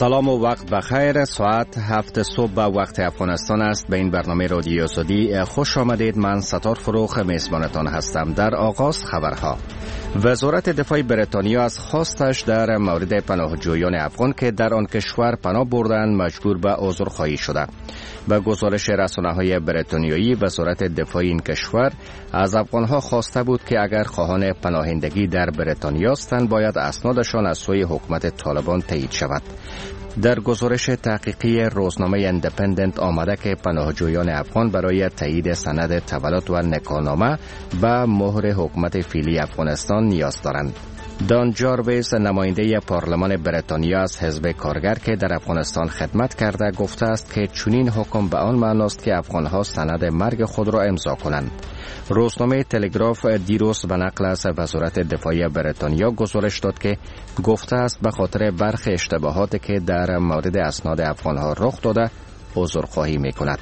سلام و وقت بخیر. ساعت 7 صبح به وقت افغانستان است. به این برنامه رادیو آزادی خوش آمدید. من ستار فروخ میزبانتان هستم. در آغاز خبرها. وزارت دفاع بریتانیا از خواستش در مورد پناهجویان افغان که در آن کشور پناه بردند مجبور به عذرخواهی شده. به گزارش رسانه‌های بریتانیایی، وزارت دفاع این کشور از افغانها خواسته بود که اگر خواهان پناهندگی در بریتانیا هستند باید اسنادشان از سوی حکومت طالبان تایید شود. در گزارش تحقیقی روزنامه ایندیپندنت آمده که پناهجویان افغان برای تایید سند تولد و نکاحنامه به مهر حکومت فعلی افغانستان نیاز دارند. دان جارویس، نماینده پارلمان بریتانیا از حزب کارگر که در افغانستان خدمت کرده، گفته است که چنین حکم به آن معنی است که افغانها سند مرگ خود را امضا کنند. روزنامه تلگراف دیروز به نقل از وزارت دفاع بریتانیا گزارش داد که گفته است به خاطر برخی اشتباهاتی که در مورد اسناد افغانها رخ داده عذرخواهی می‌کند.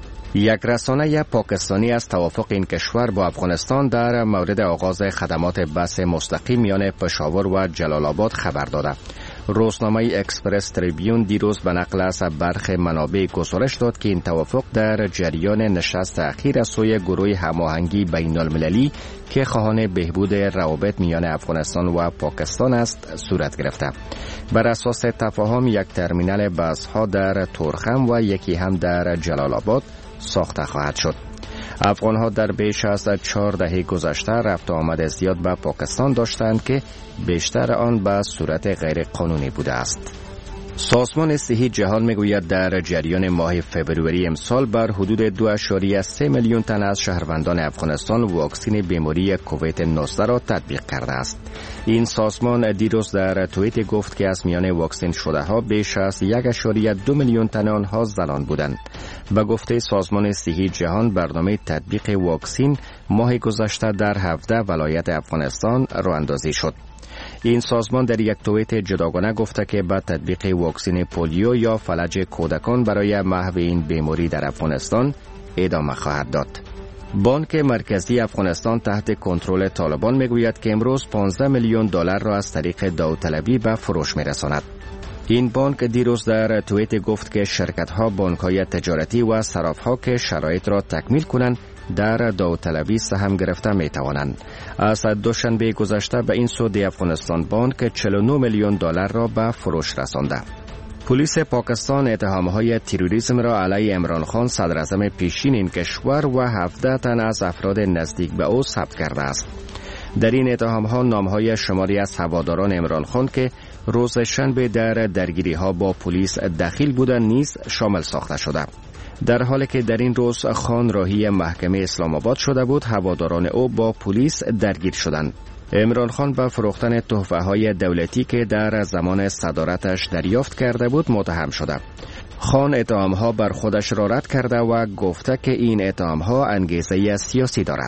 یک رسانه پاکستانی از توافق این کشور با افغانستان در مورد آغاز خدمات بس مستقیم میان پشاور و جلال آباد خبر داده. روزنامه اکسپرس تریبیون دیروز به نقل از برخی منابع گزارش داد که این توافق در جریان نشست اخیر از سوی گروه هماهنگی بین المللی که خواهان بهبود روابط میان افغانستان و پاکستان است صورت گرفته. بر اساس تفاهم یک ترمینال بسها در تورخم و یکی هم در جلال آباد ساخته خواهد شد. افغانها در بیش از 4 دهه گذشته رفت و آمد زیاد به پاکستان داشتند که بیشتر آن به صورت غیر قانونی بوده است. سازمان صحی جهان میگوید در جریان ماه فوریه امسال بر حدود 2.3 میلیون تن از شهروندان افغانستان واکسن بیماری کووید 19 را تطبیق کرده است. این سازمان دیروز در توییت گفت که از میان واکسن شده ها بیش از 1.2 میلیون تن آنها زنان بودند. به گفته سازمان صحی جهان برنامه تطبیق واکسن ماه گذشته در 17 ولایت افغانستان راه اندازی شد. این سازمان در یک توییت جداگانه گفته که با تطبیق واکسن پولیو یا فلج کودکان برای محو این بیماری در افغانستان ادامه خواهد داد. بانک مرکزی افغانستان تحت کنترل طالبان میگوید که امروز 15 میلیون دلار را از طریق داوطلبی به فروش میرساند. این بانک دیروز در توییت گفت که شرکت‌ها، بانک‌های تجارتی و صراف‌ها که شرایط را تکمیل کنند در داوطلبی سهم گرفته می توانند. از دوشنبه گذشته به این سود افغانستان بانک 49 میلیون دلار را به فروش رسانده. پلیس پاکستان اتهام‌های تروریسم را علیه عمران خان صدر اعظم پیشین این کشور و 17 تن از افراد نزدیک به او ثبت کرده است. در این اتهام‌ها نام‌های شماری از هواداران عمران خان که روز شنبه در درگیری‌ها با پلیس دخیل بودند نیز شامل ساخته شده. در حالی که در این روز خان راهی محکمه اسلام آباد شده بود، هواداران او با پلیس درگیر شدند. عمران خان به فروختن تحفه‌های دولتی که در زمان صدارتش دریافت کرده بود متهم شده. خان اتهام‌ها بر خودش را رد کرده و گفته که این اتهام‌ها انگیزه سیاسی دارد.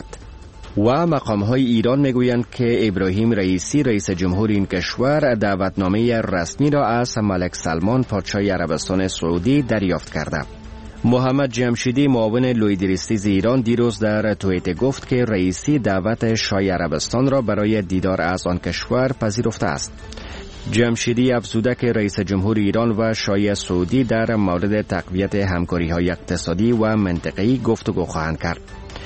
و مقام‌های ایران میگویند که ابراهیم رئیسی رئیس جمهور این کشور دعوتنامه رسمی را از ملک سلمان پادشاه عربستان سعودی دریافت کرده. محمد جمشیدی معاون لویدریستیز ایران دیروز در توییت گفت که رئیسی دعوت شاه عربستان را برای دیدار از آن کشور پذیرفته است. جمشیدی افزوده که رئیس جمهور ایران و شاه سعودی در مورد تقویت همکاری‌های اقتصادی و منطقه‌ای گفتگو خواهند کرد.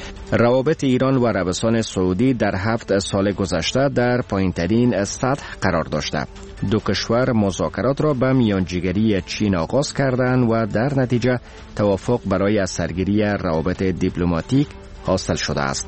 روابط ایران و عربستان سعودی در 7 سال گذشته در پایین‌ترین سطح قرار داشته. دو کشور مذاکرات را به میانجیگری چین آغاز کردند و در نتیجه توافق برای از سرگیری روابط دیپلماتیک حاصل شده است.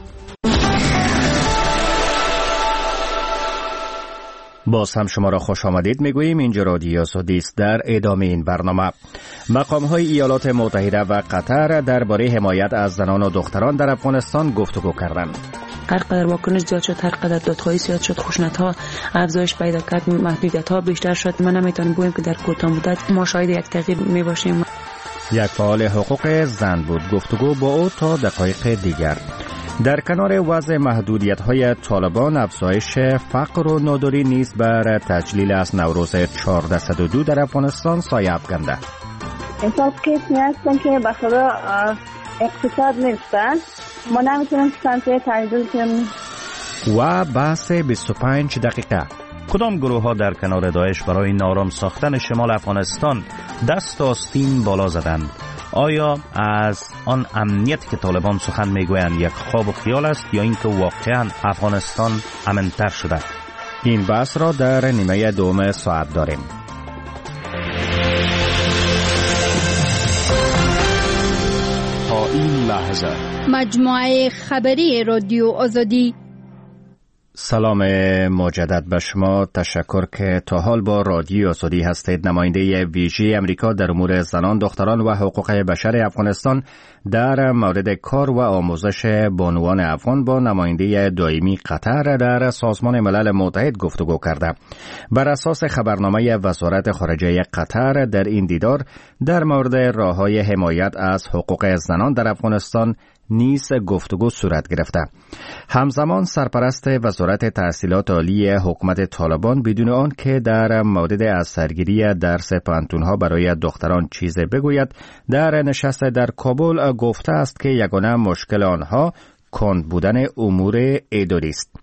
باز هم شما را خوش آمدید میگوییم. اینجا رادیو آزادی است. در ادامه این برنامه مقام‌های ایالات متحده و قطر درباره حمایت از زنان و دختران در افغانستان گفتگو کردند. هر قدر واکنش زیاد شد، هر قدر دادخواهی زیاد شد، خشونت‌ها افزایش پیدا کرد، محدودیت‌ها بیشتر شد. ما نمیتونیم بگوییم که در کوتاه مدت ما شاهد یک تغییر میباشیم. یک فعال حقوق زن بود. گفتگو با او تا دقایق دیگر. در کنار وضع محدودیت‌های طالبان، افزایش فقر و ناداری نیز بر تجلیل از نوروز 1402 در افغانستان سایه افکنده. احساس کسی هستن که به خدا اقتصاد نیستن، ما نمیتونیم سنتره تجلیل کنیم. و بحث 25 دقیقه کدام گروه ها در کنار داعش برای نارام ساختن شمال افغانستان دست آستین بالا زدند؟ آیا از آن امنیت که طالبان سخن میگویند یک خواب و خیال است یا اینکه واقعا افغانستان امن‌تر شده؟ این بحث را در نیمه دوم ساعت داریم. تا این لحظه مجموعه خبری رادیو آزادی. سلام مجدد به شما. تشکر که تا حال با رادیو آزادی هستید. نماینده ویژه امریکا در امور زنان، دختران و حقوق بشر افغانستان در مورد کار و آموزش بانوان افغان با نماینده دائمی قطر در سازمان ملل متحد گفتگو کرده. بر اساس خبرنامه وزارت خارجه قطر در این دیدار در مورد راه‌های حمایت از حقوق زنان در افغانستان نیز گفتگو صورت گرفته. همزمان سرپرست وزارت تحصیلات عالی حکومت طالبان بدون آن که در مورد از سرگیری درس پانتونها برای دختران چیزی بگوید در نشست در کابل گفته است که یگانه مشکل آنها کند بودن امور اداری است.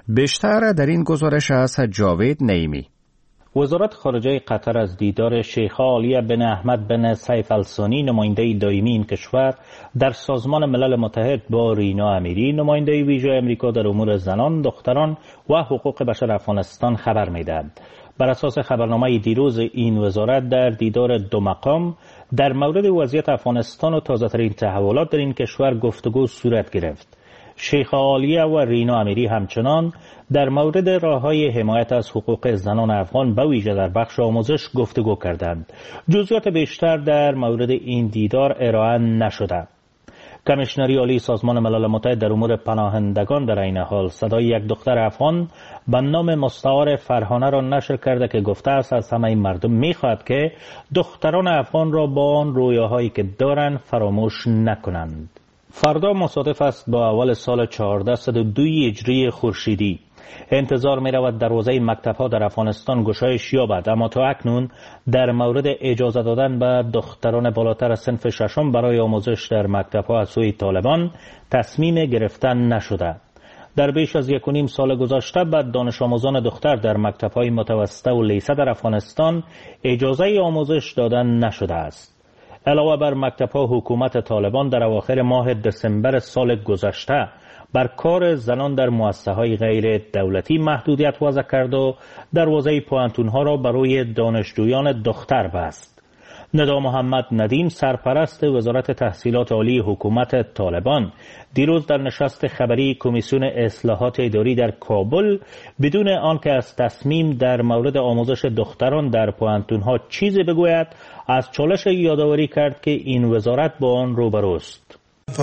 بیشتر در این گزارش از جاوید نعیمی. وزارت خارجه قطر از دیدار شیخه عالیه بن احمد بن سیف الثانی نماینده دائمی این کشور در سازمان ملل متحد با رینا امیری نماینده ویژه امریکا در امور زنان، دختران و حقوق بشر افغانستان خبر می‌دهد. بر اساس خبرنامه دیروز این وزارت در دیدار دو مقام در مورد وضعیت افغانستان و تازه‌ترین تحولات در این کشور گفتگو صورت گرفت. شیخه عالیه و رینا امیری همچنان در مورد راه‌های حمایت از حقوق زنان افغان به ویژه در بخش آموزش گفتگو کردند. جزئیات بیشتر در مورد این دیدار ارائه نشده. کمیشنری عالی سازمان ملل متحد در امور پناهندگان در این حال صدای یک دختر افغان به نام مستعار فرهانه را نشر کرده که گفته است از همه مردم می‌خواهد که دختران افغان را با آن رویاهایی که دارند فراموش نکنند. فردا مصادف است با اول سال 1402 هجری خورشیدی. انتظار می رود دروازه مکتب‌ها در افغانستان گشایش یابد، اما تا اکنون در مورد اجازه دادن به دختران بالاتر از صنف ششم برای آموزش در مکتب‌ها از سوی طالبان تصمیم گرفتن نشده. در بیش از 1.5 سال گذشته به دانش آموزان دختر در مکتب‌های متوسطه و لیسه در افغانستان اجازه آموزش دادن نشده است. علاوه بر مکتب‌ها، حکومت طالبان در اواخر ماه دسامبر سال گذشته بر کار زنان در مؤسسه‌های غیر دولتی محدودیت وضع کرد و دروازه پوانتون‌ها را برای دانشجویان دختر بست. ندا محمد ندیم سرپرست وزارت تحصیلات عالی حکومت طالبان دیروز در نشست خبری کمیسیون اصلاحات اداری در کابل بدون آنکه از تصمیم در مورد آموزش دختران در پوانتون‌ها چیزی بگوید از چالش یادآوری کرد که این وزارت با آن روبروست.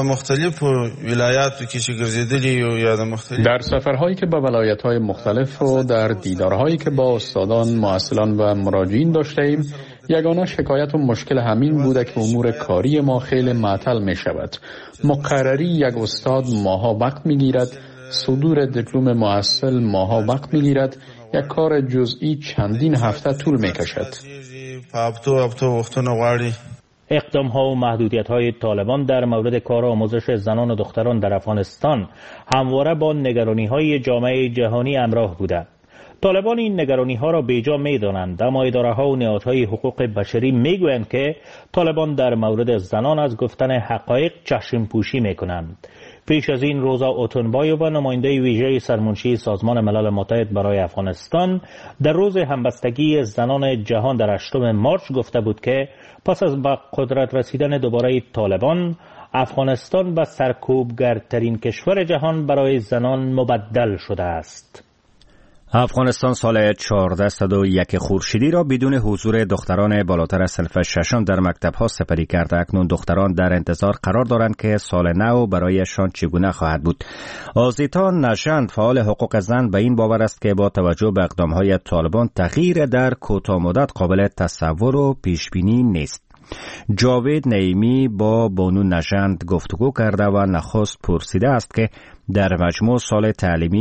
در سفرهایی که به ولایت‌های مختلف و در دیدارهایی که با استادان، معسلان و مراجعین داشتیم، یگانه شکایت و مشکل همین بوده که امور کاری ما خیلی معطل می شود. مقرری یک استاد ماها وقت می گیرد، صدور دیپلم معسل ماها وقت می گیرد، یک کار جزئی چندین هفته طول می کشد. اقدام‌ها و محدودیت‌های طالبان در مورد کار آموزش زنان و دختران در افغانستان همواره با نگرانی‌های جامعه جهانی همراه بوده. طالبان این نگرانی‌ها را بیجا می‌دانند، اما اداره‌ها و نهادهای حقوق بشری می‌گویند که طالبان در مورد زنان از گفتن حقایق چشم‌پوشی می‌کنند. پیش از این روزا اوتونبایوف نماینده ویژه سرمنشی سازمان ملل متحد برای افغانستان در روز همبستگی زنان جهان در 8 مارس گفته بود که پس از به قدرت رسیدن دوباره طالبان، افغانستان به سرکوبگرترین کشور جهان برای زنان مبدل شده است. افغانستان سال 1401 خورشیدی را بدون حضور دختران بالاتر از صنف ششم در مکتب‌ها سپری کرده. اکنون دختران در انتظار قرار دارند که سال نو برایشان چگونه خواهد بود. آزیتا نژند فعال حقوق زن به این باور است که با توجه به اقدام‌های طالبان تغییر در کوتاه مدت قابل تصور و پیش‌بینی نیست. جاوید نعیمی با بانو نژند گفتگو کرده و نخست پرسیده است که در مجموع سال تعلیمی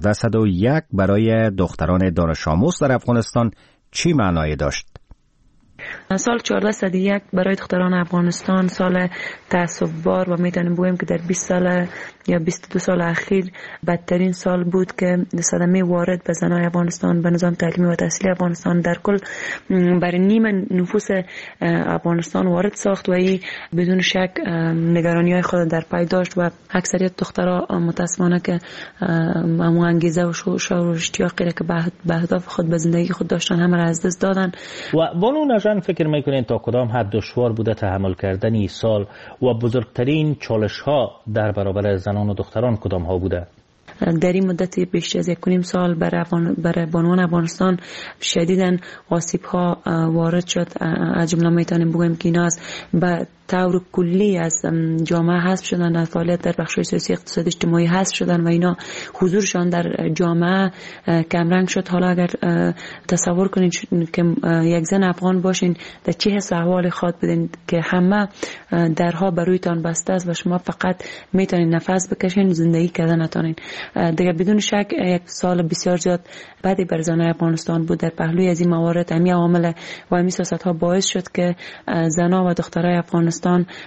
1401 برای دختران دانش آموز در افغانستان چی معنایی داشت؟ سال 1401 برای دختران افغانستان سال تعصب‌بار و میتونیم بگوییم که در 20 سال یا 22 سال اخیر بدترین سال بود که صدمه وارد به زنان افغانستان به نظام تعلیمی و تحصیلی افغانستان در کل برای نیم نفوس افغانستان وارد ساخت و این بدون شک نگرانی‌های خود در پی داشت و اکثریت دخترها متاسفانه که همون انگیزه و شوق و اشتیاقی که به اهداف خود به زندگی خود داشتن همه را از دست دادن. و بانو نژان فکر میکنین تا کدام حد دشوار بوده تحمل کردن این سال و بزرگترین چالش ها در برابر زنان و دختران کدام ها بوده؟ در این مدت بیشتر از 1.5 سال برای بانوان افغانستان شدیداً آسیب ها وارد شد. از جمله میتونیم بگوییم که اینا از به طور کلی از جامعه حذف شدن، از فعالیت در بخش سیاسی اقتصادی اجتماعی حذف شدن و اینا حضورشان در جامعه کمرنگ شد. حالا اگر تصور کنید که یک زن افغان باشین در چه حس احوال خود بدین که همه درها برویتان بسته است و شما فقط میتونین نفس بکشین، زندگی کردن نتونین. دیگه بدون شک یک سال بسیار زیاد بعدی بر زنان افغانستان بود. در پهلوی از این موارد همین عوامل و همین سیاست‌ها باعث شد که زنان و دخترای افغانستان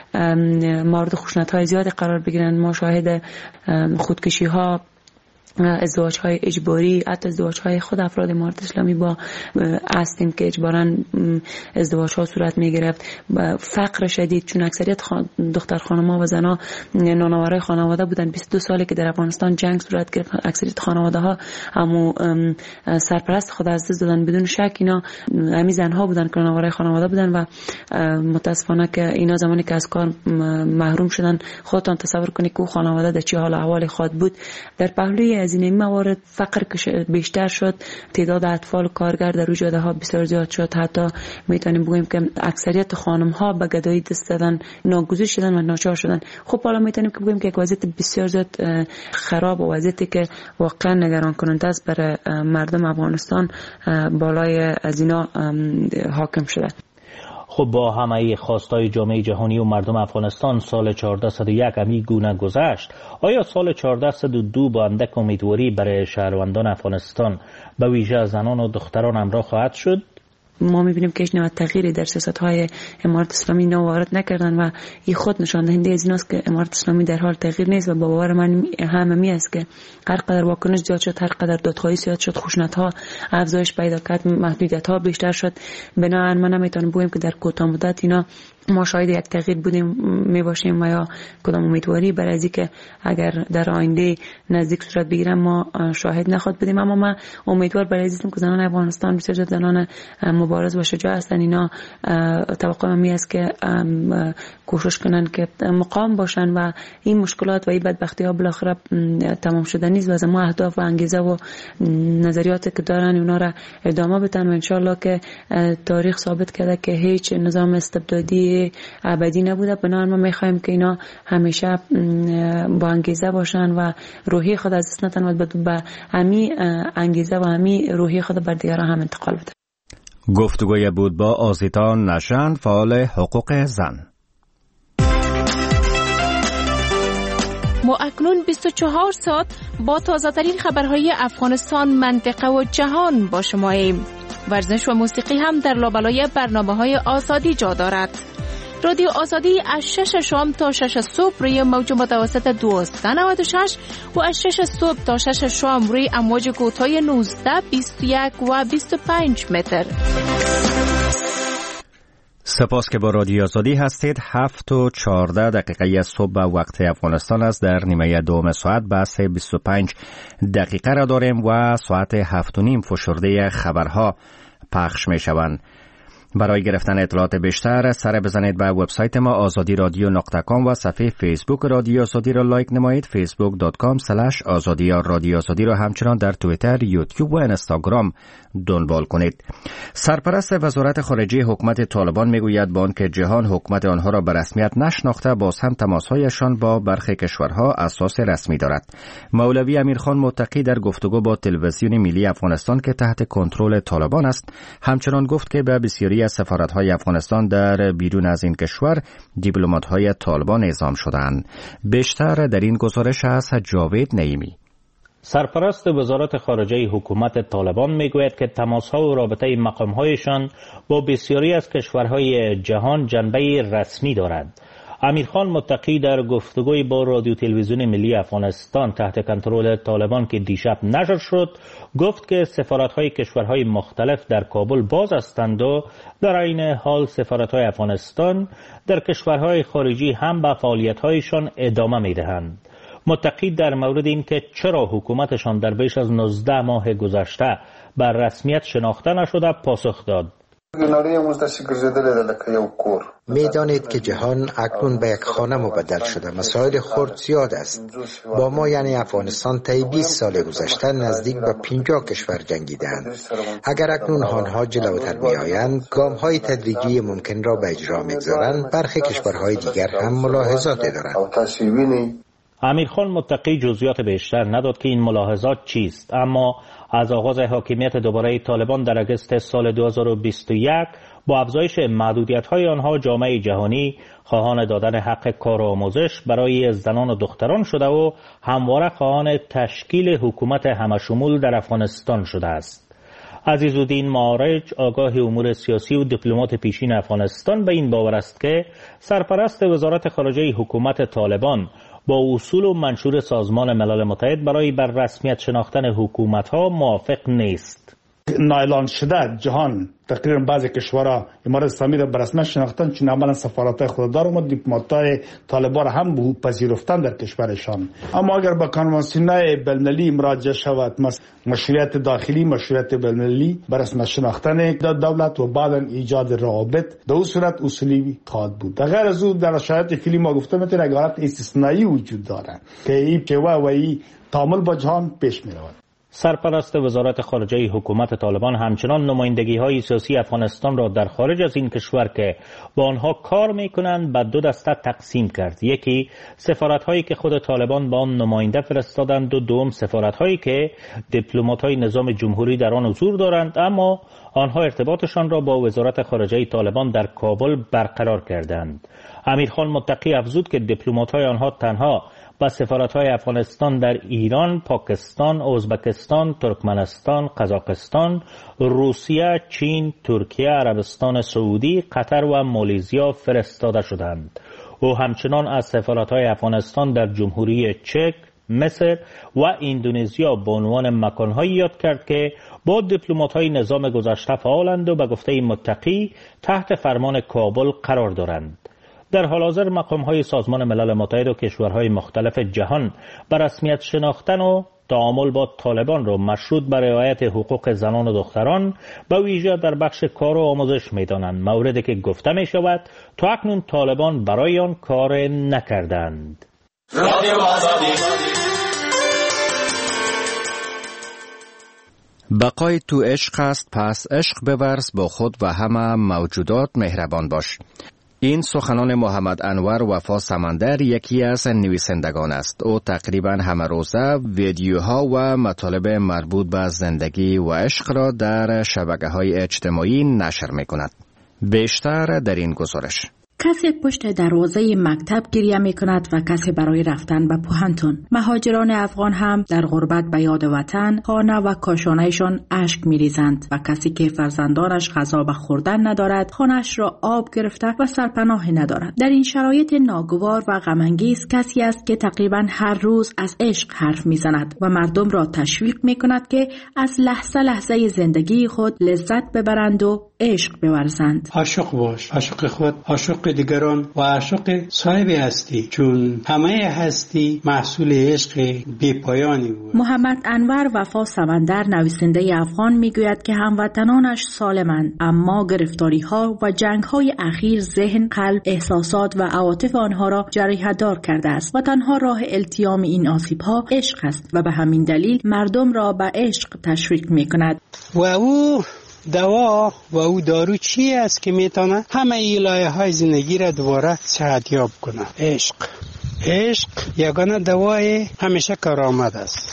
مورد خشونت‌های زیادی قرار بگیرند. ما شاهد خودکشی‌ها، ازدواج‌های اجباری، حتی ازدواج‌های خود افراد امارت اسلامی با هستیم که اجباراً ازدواج‌ها صورت می‌گرفت. فقر شدید، چون اکثریت دختر خانم‌ها و زن‌ها نانآورای خانواده بودن. 22 ساله که در افغانستان جنگ صورت گرفت، اکثریت خانواده‌ها همو سرپرست خود از دست دادن. بدون شک اینا همین زن‌ها بودن که نانآورای خانواده بودن و متأسفانه که اینا زمانی که از کار محروم شدن، خودتان تصور کنید که خانواده در چه حال احوال خود بود. در پهلوی از این موارد فقر که بیشتر شد، تعداد اطفال کارگر در روجاده ها بسیار زیاد شد. حتی میتونیم بگوییم که اکثریت خانم ها به گدایی دست دادن، ناگزیر شدن و ناچار شدن. خب حالا میتونیم که بگوییم که یک وضعیت بسیار زیاد خراب و وضعیتی که واقعا نگران کننده است برای مردم افغانستان بالای از اینا حاکم شده. خب با همه خواستای جامعه جهانی و مردم افغانستان سال 1401 همی گونه گذشت. آیا سال 1402 با اندک امیدواری برای شهروندان افغانستان به ویژه زنان و دختران همراه خواهد شد؟ ما می‌بینیم که هیچ نوع تغییری در سیاست‌های امارت اسلامی وارد نکردن و این خود نشان دهنده از این است که امارت اسلامی در حال تغییر نیست و با باور من همین است که هر قدر واکنش زیاد شد، هر قدر دادخواهی زیاد شد، خشونت‌ها افزایش پیدا کرد، محدودیت‌ها بیشتر شد، بنابراین من نمیتونم بگویم که در کوتاه مدت اینا ما شاید یک تغییر بودیم میباشیم و یا کدام امیدواری برای از که اگر در آینده نزدیک صورت بگیرم ما شاهد نخواد بودیم. اما من امیدوار برای از که زنان افغانستان بسیار زیاد زنان مبارز و شجاع هستند. اینا توقع من است که کوشش کنن که مقام باشن و این مشکلات و این بدبختی ها بالاخره تمام شده نیست و از ما اهداف و انگیزه و نظریاتی که دارن اونا را ادامه بدن و انشالله که تاریخ ثابت کرده که هیچ نظام استبدادی ابدی نبوده. بنابراین ما میخوایم که اینا همیشه با انگیزه باشن و روحی خود از دست ندن و به همین انگیزه و همین روحی خود بر دیگران هم انتقال بده. گفتگوی بود با آزیتا نژان، فعال حقوق زن. ما اکنون 24 ساعت با تازه‌ترین خبرهای افغانستان، منطقه و جهان با شماییم. ورزش و موسیقی هم در لابلای برنامه‌های آزادی جا دارد. رادیو آزادی از 6 شام تا 6 صبح روی موج متوسط 1296 و از 6 صبح تا 6 شام روی امواج کوتاه 19، 21 و 25 متر. سپاس که با رادیو آزادی هستید. 7:14 صبح به وقت افغانستان است. در نیمه دوم ساعت بحث 25 دقیقه را داریم و ساعت 7:30 فشرده خبرها پخش می شوند. برای گرفتن اطلاعات بیشتر سر بزنید به وبسایت ما azadiradyo.com و صفحه فیسبوک رادیو آزادی را لایک نمایید. facebook.com/azadi یا رادیو آزادی را همچنان در توییتر، یوتیوب و اینستاگرام دنبال کنید. سرپرست وزارت خارجه حکومت طالبان میگوید با آنکه جهان حکومت آنها را به رسمیت نشناخته، باز هم تماسهایشان با برخی کشورها اساس رسمی دارد. مولوی امیرخان متقی در گفتگو با تلویزیون ملی افغانستان که تحت کنترل طالبان است، همچنان گفت که به بسیاری از سفارت‌های افغانستان در بیرون از این کشور دیپلمات‌های طالبان اعزام شدند. بیشتر در این گزارش از جاوید نعیمی. سرپرست وزارت خارجه حکومت طالبان میگوید که تماس‌ها و رابطه مقام‌هایشان با بسیاری از کشورهای جهان جنبه رسمی دارد. امیرخان متقی در گفتگوی با رادیو تلویزیون ملی افغانستان تحت کنترل طالبان که دیشب نشر شد گفت که سفارت‌های کشورهای مختلف در کابل باز هستند و در عین حال سفارت‌های افغانستان در کشورهای خارجی هم به فعالیت‌هایشان ادامه می‌دهند. متقی در مورد این که چرا حکومتشان در بیش از 19 ماه گذشته بر رسمیت شناخته نشده پاسخ داد. میدانید که جهان اکنون به یک خانه مبدل شده. مسائل خرد زیاد است. با ما یعنی افغانستان طی 20 سال گذشته نزدیک به 50 کشور جنگیدند. اگر اکنون آنها جلوتر میآیند گام‌های تدریجی ممکن را به اجرا میگذارند. برخی کشورهای دیگر هم ملاحظات دارند. امیرخان متقی جزئیات بیشتر نداد که این ملاحظات چیست، اما از آغاز حاکمیت دوباره طالبان در اگست سال 2021 با افزایش محدودیت‌های آنها جامعه جهانی خواهان دادن حق کار و آموزش برای زنان و دختران شده و همواره خواهان تشکیل حکومت همشمول در افغانستان شده است. عزیزالدین معارج آگاه امور سیاسی و دیپلمات پیشین افغانستان به این باور است که سرپرست وزارت خارجه حکومت طالبان با اصول و منشور سازمان ملل متحد برای بر رسمیت شناختن حکومت‌ها موافق نیست. نایلان شده جهان تقریبا بعضی کشورها امارات اسلامی را به رسمیت شناختن، چون عملا سفارت‌های خوددار و دیپلمات‌های طالبان هم پذیرفتن در کشورشان. اما اگر به کنوانسیون‌های بین‌المللی مراجعه شود، مشروعیت داخلی، مشروعیت بین‌المللی به رسمیت شناختن دولت و بعداً ایجاد روابط، در اون صورت اصولی خواهد بود. در غیر از او در شرایط فعلی ما گفتم که حالت استثنایی وجود دارد که این پیوه و این تعامل با جهان پیش می‌رود. سرپرست وزارت خارجه حکومت طالبان همچنان نمایندگی‌های سیاسی افغانستان را در خارج از این کشور که با آنها کار می‌کنند به دو دسته تقسیم کرد. یکی سفارت‌هایی که خود طالبان با آن نماینده فرستادند و دوم سفارت‌هایی که دیپلمات‌های نظام جمهوری در آن حضور دارند اما آنها ارتباطشان را با وزارت خارجه طالبان در کابل برقرار کردند. امیرخان متقی افزود که دیپلمات‌های آنها تنها با سفارت‌های افغانستان در ایران، پاکستان، ازبکستان، ترکمنستان، قزاقستان، روسیه، چین، ترکیه، عربستان سعودی، قطر و مالزیا فرستاده شدند. او همچنان از سفارت‌های افغانستان در جمهوری چک، مصر و اندونزیا به عنوان مکان‌هایی یاد کرد که با دیپلمات‌های نظام گذشته فعالند و به گفته متقی تحت فرمان کابل قرار دارند. در حال حاضر مقام‌های سازمان ملل متحد و کشورهای مختلف جهان به رسمیت شناختن و تعامل با طالبان را مشروط به رعایت حقوق زنان و دختران به ویژه در بخش کار و آموزش می‌دانند، موردی که گفته می‌شود تا اکنون طالبان برای آن کار نکردند. بقای تو عشق است، پس عشق بورز با خود و همه موجودات مهربان باش. این سخنان محمد انور وفا سمندر یکی از نویسندگان است. او تقریبا همه روزه ویدیوها و مطالب مربوط به زندگی و عشق را در شبکه‌های اجتماعی نشر می‌کند. بیشتر در این گزارش. کسی پشت دروازه مکتب گریه می کند و کسی برای رفتن به پوهنتون. مهاجران افغان هم در غربت به یاد وطن، خانه و کاشانهشان اشک می ریزند و کسی که فرزندانش غذا به خوردن ندارد، خانهش را آب گرفته و سرپناه ندارد. در این شرایط ناگوار و غم‌انگیز کسی است که تقریبا هر روز از عشق حرف می زند و مردم را تشویق می کند که از لحظه لحظه زندگی خود لذت ببرند و عشق بورزند. عاشق باش، عاشق خود، عاشق دیگران و عاشق صاحب هستی، چون همه هستی محصول عشق بی‌پایانی بود. محمد انور وفا سمندر نویسنده افغان میگوید که هموطنانش سالمند، اما گرفتاری‌ها و جنگ‌های اخیر ذهن، قلب، احساسات و عواطف آنها را جریحه‌دار کرده است و تنها راه التیام این آسیب‌ها عشق است و به همین دلیل مردم را به عشق تشویق می‌کند. و او دوا و او دارو چی است که میتونه همه ایلایه‌های زندگی را دوباره صحتیاب کنه؟ عشق. عشق یگانه دوای همیشه کارآمد است.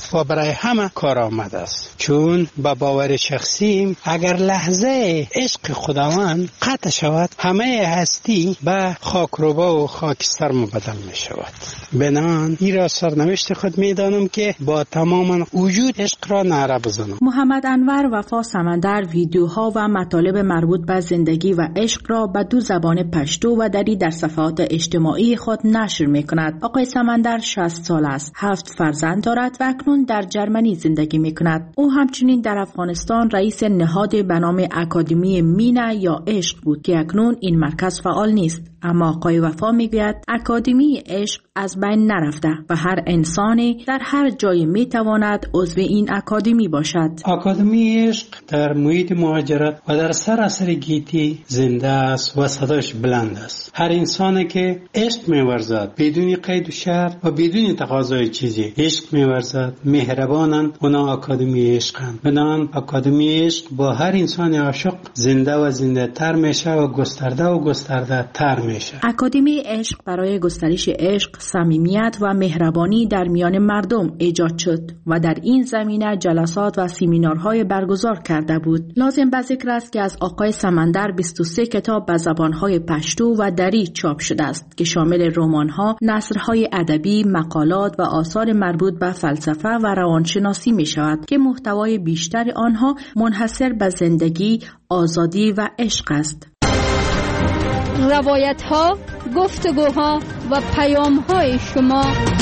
است و برای همه کارآمد است. چون با باور شخصیم اگر لحظه عشق خداوند قطع شود همه هستی به خاکروبا و خاکستر مبدل می شود. بنان این را سرنوشت خود می دانم که با تمام وجود عشق را نعره بزنم. محمد انور وفا سمندر ویدیوها و مطالب مربوط به زندگی و عشق را به 2 زبان پشتو و دری در صفحات اجتماعی خود نشر می کند. آقای سمندر 60 سال است، 7 فرزند دارد و اکنون در جرمنی زندگی می کند. او همچنین در افغانستان رئیس نهاد به نام اکادمی مینا یا عشق بود که اکنون این مرکز فعال نیست. اما آقای وفا میگوید اکادمی عشق از بین نرفته و هر انسانی در هر جای میتواند عضو این اکادمی باشد. اکادمی عشق در محیط مهاجرت و در سراسر گیتی زنده است و صداش بلند است. هر انسانی که عشق می‌ورزد بدون قید و شرط و بدون تقاضای چیزی عشق می‌ورزد مهربانند، اونا اکادمی عشقند. بنابراین اکادمی عشق با هر انسان عاشق زنده و زنده تر میشه و گسترده تر میشه. اکادمی عشق برای گسترش عشق، صمیمیت و مهربانی در میان مردم ایجاد شد و در این زمینه جلسات و سمینارهای برگزار کرده بود. لازم به ذکر است که از آقای سمندر 23 کتاب به زبانهای پشتو و دری چاپ شده است که شامل رمان‌ها، نثرهای ادبی، مقالات و آثار مربوط به فلسفه و روانشناسی می شود که محتوای بیشتر آنها منحصر به زندگی، آزادی و عشق است. روایت ها، گفتگوها و پیام های شما.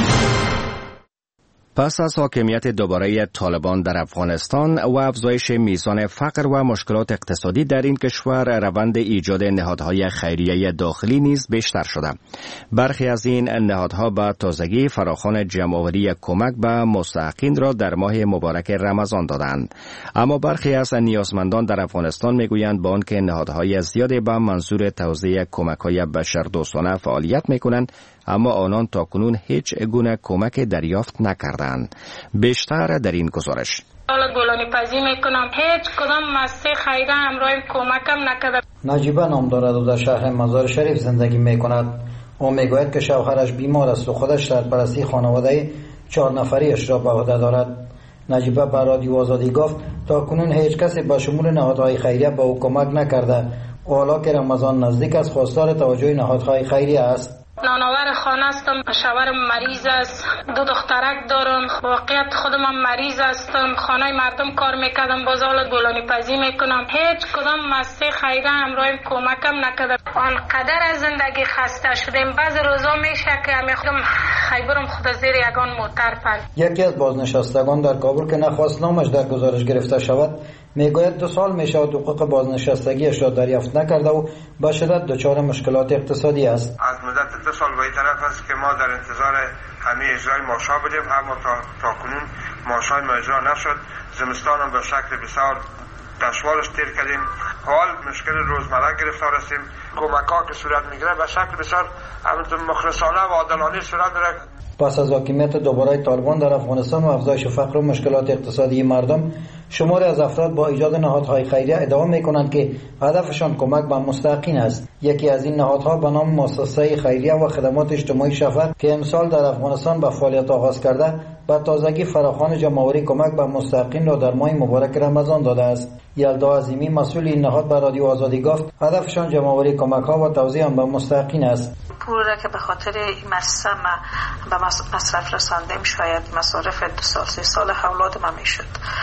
پس از حاکمیت دوباره طالبان در افغانستان و افزایش میزان فقر و مشکلات اقتصادی در این کشور، روند ایجاد نهادهای خیریه داخلی نیز بیشتر شده. برخی از این نهادها به تازگی فراخوان جمع‌آوری کمک به مستحقین را در ماه مبارک رمضان دادند. اما برخی از نیازمندان در افغانستان میگویند با آنکه نهادهای زیادی به منظور توزیع کمک‌های بشردوستانه فعالیت میکنند، اما آنان تاکنون هیچ گونه کمک دریافت نکردند. بیشتر در این گزارش. گلانی پذیر میکنم هیچ کدام مسته خیره همراه کمکم نکرده. نجیبه نام دارد و در شهر مزار شریف زندگی میکند. او میگوید که شوهرش بیمار است و خودش سرپرستی خانواده 4 نفریش را به عهده دارد. نجیبه به رادیو آزادی گفت تاکنون هیچ کسی به شمول نهادهای خیریه به او کمک نکرده و حالا که رمضان نزدیک است خواستار توجه نهادهای خیریه است. نانآور خانه هستم، شوهرم مریض است، 2 دخترک دارم، واقعیت خودم هم مریض هستم، خانه مردم کار میکردم، باز حالا گلانی پذیر میکنم. هیچ کدام مسته خیره همراه کمکم نکرده. آنقدر از زندگی خسته شدیم، بعض روزا میشه که خودم خیبرم خود زیر یگان موتر پر. یکی از بازنشستگان در کابل که نخواست نامش در گزارش گرفته شود میگوید 2 سال میشه و حقوق بازنشستگیش را دریافت نکرده و به شدت دچار مشکلات اقتصادی است. از مدت 2 سال به این طرف است که ما در انتظار همه اجرای ماشا بودیم، اما تا کنون ماشای ما اجرا نشد. زمستان هم به شکل بسیار دشوارش تیر کردیم. حال مشکل روزمره گرفتار هستیم. کمک ها که صورت میگیره به شکل بسیار مخلصانه و عادلانه صورت میگیره. پس از حاکمیت دوباره طالبان در افغانستان و افزایش فقر و مشکلات اقتصادی مردم، شماری از افراد با ایجاد نهادهای خیریه ادعا میکنند که هدفشان کمک به مستحقین است. یکی از این نهادها به نام مؤسسه خیریه و خدمات اجتماعی شفر که امسال در افغانستان به فعالیت آغاز کرده، به تازگی فراخوان جمع‌آوری کمک به مستحقین را در ماه مبارک رمضان داده است. یلدا عظیمی مسئول این نهاد به رادیو آزادی گفت هدفشان جمع‌آوری کمک‌ها و توزیع آن به مستحقین است. پول را که به خاطر این مؤسسه به مصرف رساندیم، شاید مصارف 2 سال 3 سال اولاد ما میشد،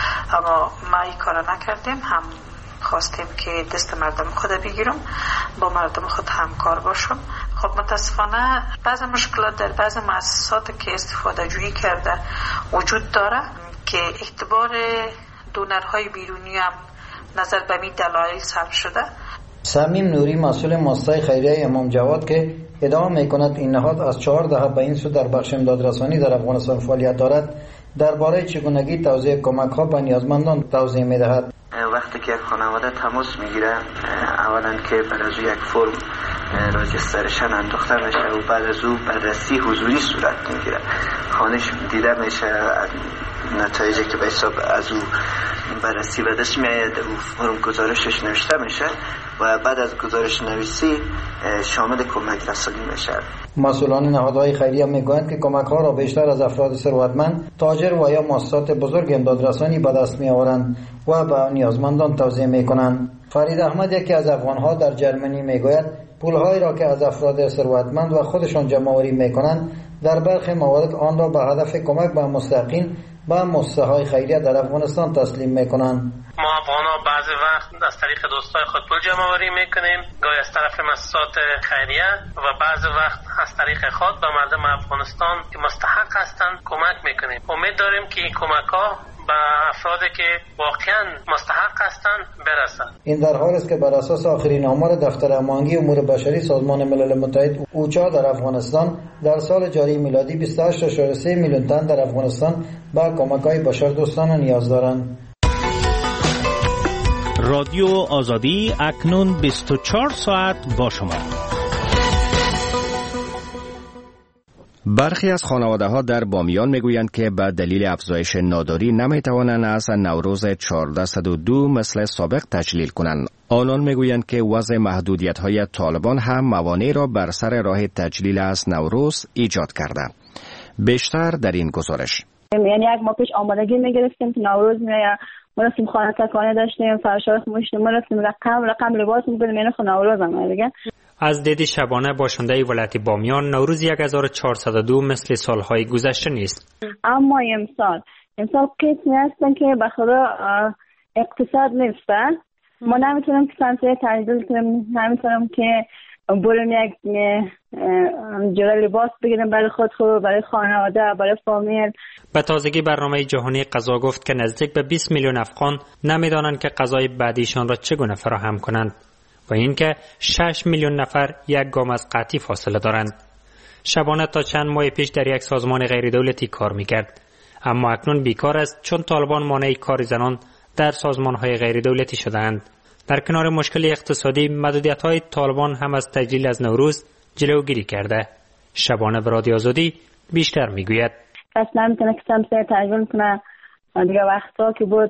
اما ما این کار نکردیم. هم خواستیم که دست مردم خود بگیرم، با مردم خود همکار باشم. خب متاسفانه بعض مشکلات در بعض مؤسسات که استفاده جویی کرده وجود داره که اعتبار دونرهای بیرونی هم نظر به می دلایل صرف شده. صمیم نوری مسئول مؤسسه خیریه امام جواد که ادعا میکند این نهاد از 4 دهه به این سو در بخش امدادرسانی در افغانستان فعالیت دارد، درباره چگونگی توزیع کمک‌ها به نیازمندان توضیح می‌دهد. وقتی که یک خانواده تماس میگیره، اولا که برای یک فرم راجسترشن انداخته میشه و بعد از او بررسی حضوری صورت میگیره. خانش دیده میشه نتایجی که به حساب از او بررسی به دست میاد، او فرم گزارشش نوشته میشه و بعد از گزارش نویسی شامل کمک رسانی میشه. مسئولان نهادهای خیریه میگویند که کمک ها را بیشتر از افراد ثروتمند، تاجر و یا مؤسسات بزرگ امدادرسانی به دست میآورند و به نیازمندان توزیع میکنند. فرید احمد یکی از افغانها در جرمنی میگوید پولهایی را که از افراد ثروتمند و خودشان جمع‌آوری میکنند در برخی موارد آن را به هدف کمک به مستحقین به مؤسسه‌های خیریه در افغانستان تسلیم میکنند. ما افغان‌ها بعضی وقت از طریق دوستای خود پول جمع‌آوری میکنیم، گاهی از طرف مؤسسات خیریه و بعضی وقت از طریق خود به مردم افغانستان که مستحق هستند کمک میکنیم. امید داریم که این کمک‌ها به افرادی که واقعا مستحق هستند برسند. این در حالی است که بر اساس آخرین آمار دفتر هماهنگی امور بشری سازمان ملل متحد اوچا در افغانستان در سال جاری میلادی 28.3 میلیون تن در افغانستان به کمک‌های بشردوستانه نیاز دارند. رادیو آزادی اکنون 24 ساعت با شما. برخی از خانواده‌ها در بامیان میگویند که به دلیل افزایش ناداری نمیتوانند از نوروز 1402 مثل سابق تجلیل کنند. آنان میگویند که وضع محدودیت‌های طالبان هم موانع را بر سر راه تجلیل از نوروز ایجاد کرده. بیشتر در این گزارش. یعنی یک ماه پیش آمادگی میگرفتیم که نوروز میاد، ما رفتیم خانه تکانه داشتیم، فرشای خموشیم، ما رفتیم رقم لباس می‌گیریم، یعنی نوروز هم دیگه. از دید شبانه باشنده ولایت بامیان نوروز 1402 مثل سالهای گذشته نیست. اما امسال کسی هستن که به خدا اقتصاد نیستن. ما نمیتونم که سنسه تجدیل کنیم، نمیتونم که بریم یک جوره لباس بگیریم برای خود، برای خانواده، برای فامیل. به تازگی برنامه جهانی غذا گفت که نزدیک به 20 میلیون افغان نمیدانند که غذای بعدیشان را چگونه فراهم کنند و اینکه 6 میلیون نفر یک گام از قحطی فاصله دارند. شبانه تا چند ماه پیش در یک سازمان غیر دولتی کار میکرد، اما اکنون بیکار است چون طالبان مانع کار زنان در سازمانهای غیر دولتی شدند. در کنار مشکل اقتصادی، محدودیت‌های طالبان هم از تجلیل از نوروز جلوگیری کرده. شبانه به رادیو آزادی بیشتر میگوید. کس نمیتونه که سمسه تجلیل کنه. دیگه وقتا که بود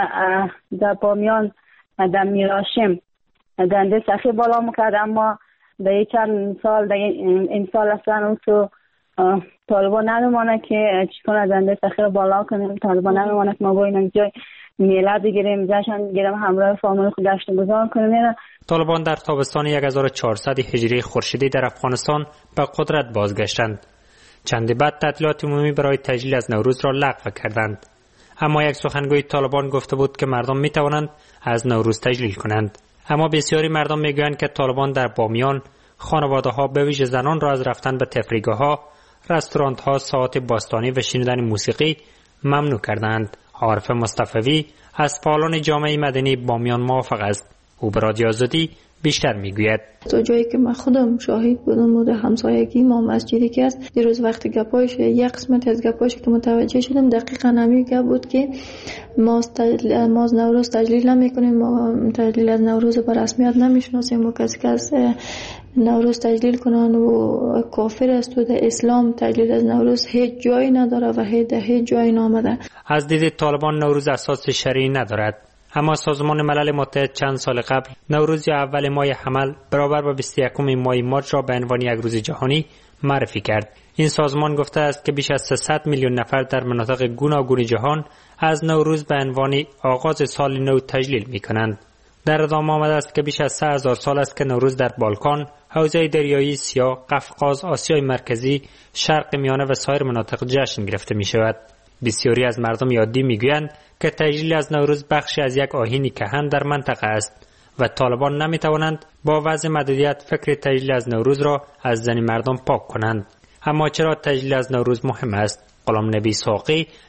در بامیان در میراشم دنده سخی بالا میکرد، اما در چند سال این سال اصلا اون تو طالبان نمیمانه که چیکار دنده سخی رو بالا کنیم. طالبان نمیمانه که ما باید جای میلاد بگیریم، جشن بگیریم، همراه فامیل خود گشت گذار کنیم. طالبان در تابستان 1400 هجری خورشیدی در افغانستان به قدرت بازگشتند. چندی بعد تعطیلات عمومی برای تجلیل از نوروز را لغو کردند. اما یک سخنگوی طالبان گفته بود که مردم می توانند از نوروز تجلیل کنند. اما بسیاری مردم میگویند که طالبان در بامیان خانواده‌ها به ویژه زنان را از رفتن به تفریحگاه‌ها، رستوران‌ها، ساعات باستانی و شنیدن موسیقی ممنوع کردند. عارف مصطفی از فعالان جامعه مدنی بامیان موافق است. او به رادیو آزادی بیشتر میگوید. تا جایی که من خودم شاهد بودم و در همسایگی ما مسجدی که است، دیروز وقتی گپایش یک قسمت از گپایش که متوجه شدم دقیقاً همین گپ بود که ما از نوروز تجلیل نمی‌کنیم، ما تجلیل از نوروز به رسمیت نمی‌شناسیم و کسی که از نوروز تجلیل کنن و کافر است و در اسلام تجلیل از نوروز هیچ جایی نداره و هیچ جایی نامده. از دید طالبان نوروز اساس شرعی ندارد، اما سازمان ملل متحد چند سال قبل نوروز یا اول ماه حمل برابر با 21 ماه مارچ را به عنوان یک روز جهانی معرفی کرد. این سازمان گفته است که بیش از 300 میلیون نفر در مناطق گوناگون جهان از نوروز به عنوان آغاز سال نو تجلیل می‌کنند. در ادامه آمده است که بیش از 3000 سال است که نوروز در بالکان، حوزه دریایی سیاه، قفقاز، آسیای مرکزی، شرق میانه و سایر مناطق جشن گرفته می شود. بسیاری از مردم عادی می گویند که تجلیل از نوروز بخشی از یک آیین کهن در منطقه است و طالبان نمی توانند با وضع محدودیت فکر تجلیل از نوروز را از ذهن مردم پاک کنند. اما چرا تجلیل از نوروز مهم است؟ غلام نبی ساقی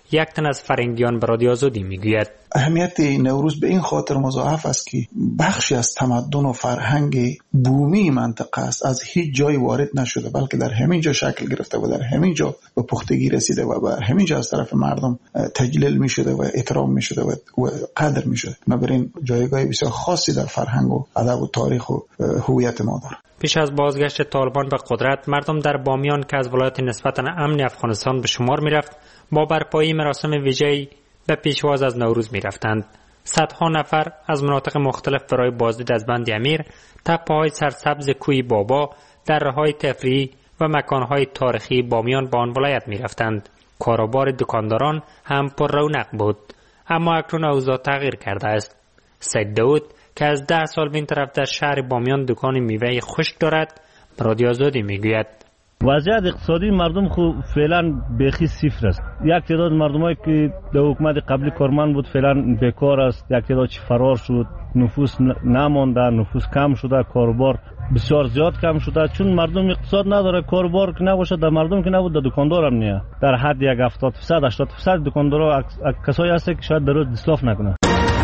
یک تن از فرنگیان به رادیو آزادی میگوید اهمیت نوروز به این خاطر مضاعف است که بخشی از تمدن و فرهنگ بومی منطقه است، از هیچ جای وارد نشده بلکه در همین جا شکل گرفته و در همین جا به پختگی رسیده و به همین جا از طرف مردم تجلیل می شده و احترام می شده و قدر می شده. بنابراین جایگاه بسیار خاصی در فرهنگ و ادب و تاریخ و هویت ما داره. پیش از بازگشت طالبان به قدرت، مردم در بامیان که از ولایت نسبتاً امن افغانستان به شمار می رفت، با برپایی مراسم ویژه‌ای به پیشواز از نوروز می رفتند. صدها نفر از مناطق مختلف برای بازدید از بند امیر، تپه‌های سرسبز کوی بابا، دره‌های تفریحی و مکان‌های تاریخی بامیان به آن ولایت می رفتند. کاروبار دکانداران هم پر رونق بود، اما اکنون اوضاع تغییر کرده است. سید داود که از 10 سال به این طرف در شهر بامیان دکان میوه خشک دارد، به رادیو آزادی میگوید وضعیت اقتصادی مردم خو فعلا بیخی صفر است. یک تعداد مردمایی که در حکومت قبلی کارمند بود فعلا بیکار است، یک تعداد فرار شد، نفوس نمانده، نفوس کم شده، کاروبار بسیار زیاد کم شده، چون مردم اقتصاد نداره. کاروبار که نباشه در مردم که نبود، در دکاندار هم نه. در حد یک 70% دکاندارا کسایی هست که شاید در روز اصلاف نکنه.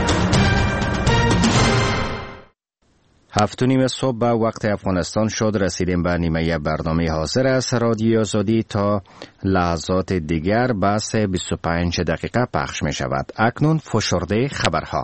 7:30 صبح به وقت افغانستان شد. رسیدیم به نیمه برنامه حاضر است رادیو آزادی. تا لحظات دیگر بحث 25 دقیقه پخش می شود. اکنون فشرده خبرها.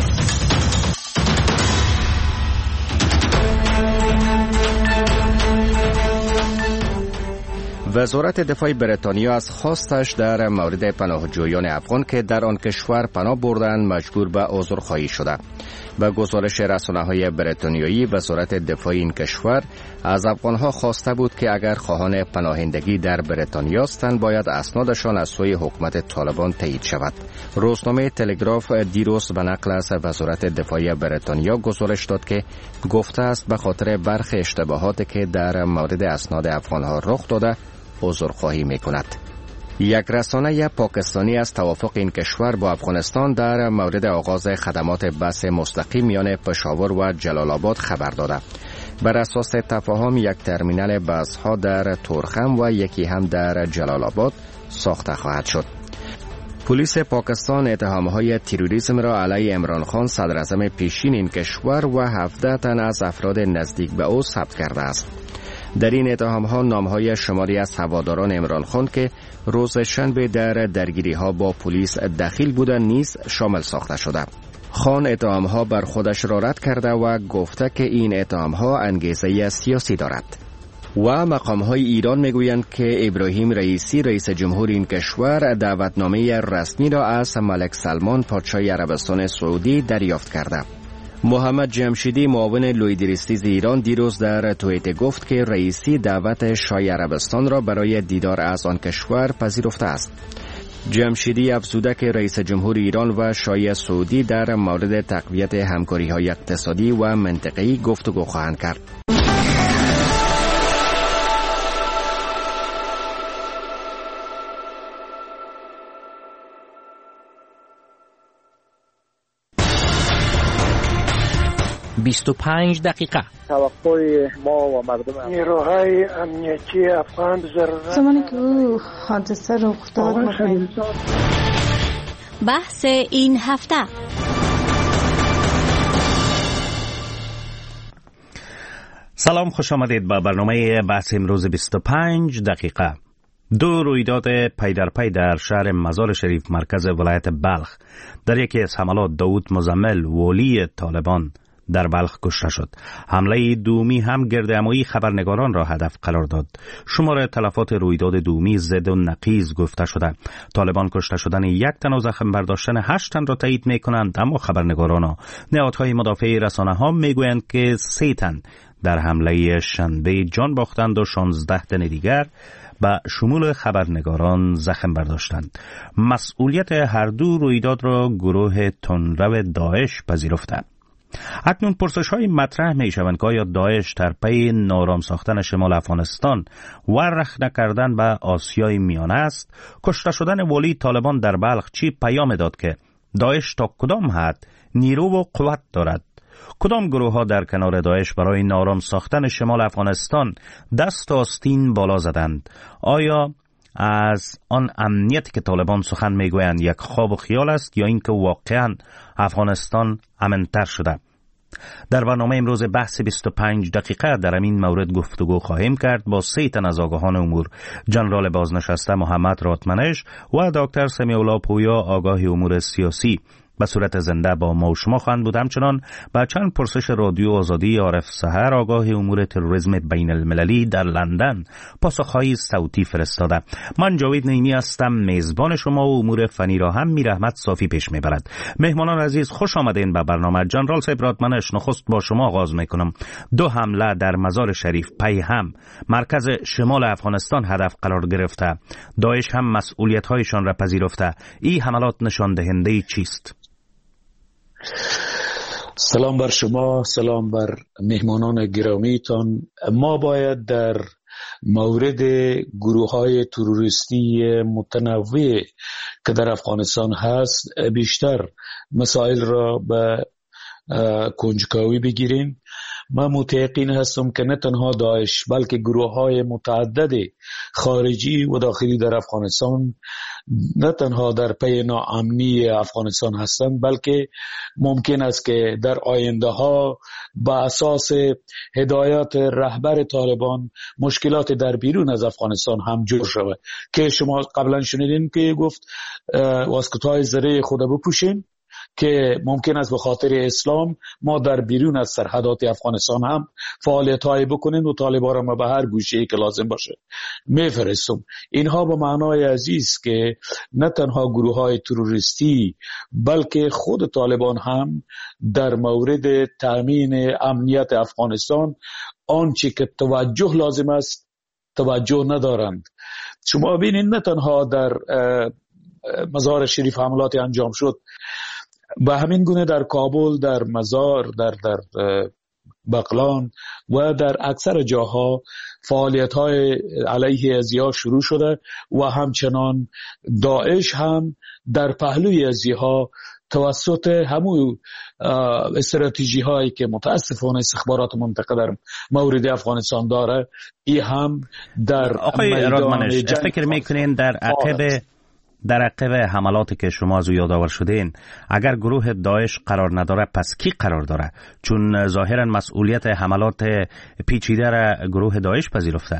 وزارت دفاع بریتانیا از خواستش در مورد پناهجویان افغان که در آن کشور پناه بردند مجبور به عذرخواهی شده. به گزارش رسانه‌های بریتانیایی، وزارت دفاع این کشور از افغانها خواسته بود که اگر خواهان پناهندگی در بریتانیا هستند باید اسنادشان از سوی حکومت طالبان تایید شود. روزنامه تلگراف دیروز به نقل از وزارت دفاع بریتانیا گزارش داد که گفته است به خاطر برخی اشتباهاتی که در مورد اسناد افغانها رخ داده عذرخواهی می‌کند. یک رسانه پاکستانی از توافق این کشور با افغانستان در مورد آغاز خدمات بس مستقیم میان پشاور و جلال آباد خبر داده. بر اساس تفاهم یک ترمینال بس‌ها در تورخم و یکی هم در جلال آباد ساخته خواهد شد. پلیس پاکستان اتهام‌های تروریسم را علیه عمران خان صدراعظم پیشین این کشور و 17 تن از افراد نزدیک به او ثبت کرده است. در این اتهام‌ها نام‌های شماری از هواداران عمران خان که روز شنبه در درگیری‌ها با پلیس دخیل بودند نیز شامل ساخته شده. خان اتهام‌ها بر خودش را رد کرده و گفته که این اتهام‌ها انگیزه سیاسی دارد. و مقام‌های ایران میگویند که ابراهیم رئیسی رئیس جمهور این کشور دعوتنامه رسمی را از ملک سلمان پادشاه عربستان سعودی دریافت کرده. محمد جمشیدی معاون لویدریستیز ایران دیروز در توییت گفت که رئیسی دعوت شاه عربستان را برای دیدار از آن کشور پذیرفته است. جمشیدی افزوده که رئیس جمهور ایران و شاه سعودی در مورد تقویت همکاری‌های اقتصادی و منطقه‌ای گفتگو خواهند کرد. دقیقه توقع ما و مردم نیروهای امنیتی افغان ضرورت زمانی که او حادثه رخ داد بحث این هفته. سلام، خوش آمدید به برنامه بحث امروز 25 دقیقه. دو رویداد پی در پی در شهر مزار شریف مرکز ولایت بلخ. در یکی از حملات داود مزمل ولی طالبان در بلخ کشته شد. حمله دومی هم گردهمایی خبرنگاران را هدف قرار داد. شمار تلفات رویداد دومی ضد و نقیض گفته شده. طالبان کشته شدن 1 تن و زخم برداشتن 8 تن را تایید می کنند، اما خبرنگاران و نهادهای مدافع رسانه ها می گویند که 3 تن در حمله شنبه جان باختند و 16 تن دیگر به شمول خبرنگاران زخم برداشتند. مسئولیت هر دو رویداد را گروه تندرو داعش پذیرفته. اکنون پرسش های مطرح می شوند که آیا داعش در پی نارام ساختن شمال افغانستان و رخ نکردن به آسیای میانه است؟ کشته شدن ولی طالبان در بلخ چی پیام داد که داعش تا کدام حد نیرو و قوت دارد؟ کدام گروه ها در کنار داعش برای نارام ساختن شمال افغانستان دست آستین بالا زدند؟ آیا از آن امنیتی که طالبان سخن میگویند یک خواب و خیال است یا اینکه واقعا افغانستان امن‌تر شده؟ در برنامه امروز بحث 25 دقیقه در این مورد گفتگو خواهیم کرد با 3 تن از آگاهان امور: جنرال بازنشسته محمد راتمنش و دکتر سمیع الله پویا آگاه امور سیاسی. به صورت زنده با ما و شما خواهند بود. همچنان با چند پرسش رادیو آزادی عارف سحر آگاه امور تروریسم بین المللی در لندن پاسخهای صوتی فرستاده. من جاوید نعیمی هستم، میزبان شما و امور فنی را هم میر احمد صافی پیش میبرد. مهمانان عزیز خوش آمدین به برنامه. جنرال صاحب راتمنش، نخست با شما آغاز میکنم. 2 حمله در مزار شریف پی هم مرکز شمال افغانستان هدف قرار گرفته. داعش هم مسئولیت‌هایشان را پذیرفته. این حملات نشان دهنده چیست؟ سلام بر شما، سلام بر مهمانان گرامیتان. ما باید در مورد گروه‌های تروریستی متنوع که در افغانستان هست بیشتر مسائل را به کنجکاوی بگیریم. من متیقن هستم که نه تنها داعش بلکه گروه‌های متعدد خارجی و داخلی در افغانستان نه تنها در پی ناامنی افغانستان هستند، بلکه ممکن است که در آینده ها با اساس هدایات رهبر طالبان مشکلات در بیرون از افغانستان هم جور شود که شما قبلا شنیدین که گفت واسکت‌های زره خود بپوشین که ممکن است به خاطر اسلام ما در بیرون از سرحدات افغانستان هم فعالیت‌های بکنیم و طالبان را ما به هر گوشه‌ای که لازم باشه میفرستم. اینها به معنای عزیز که نه تنها گروه‌های تروریستی بلکه خود طالبان هم در مورد تامین امنیت افغانستان آنچه که توجه لازم است توجه ندارند. شما ببینید نه تنها در مزار شریف حملات انجام شد، به همین گونه در کابل، در مزار، در بغلان و در اکثر جاها فعالیت‌های علیه ازیا شروع شده و همچنان داعش هم در پهلوی ازیها توسط همون استراتژی هایی که متاسفانه استخبارات منطقه در مورد افغانستان داره ای هم در آقای رادمنش فکر میکنین در عقب حملاتی که شما از او یادآور شدین اگر گروه داعش قرار نداره پس کی قرار داره؟ چون ظاهرا مسئولیت حملات پیچیده را گروه داعش پذیرفته.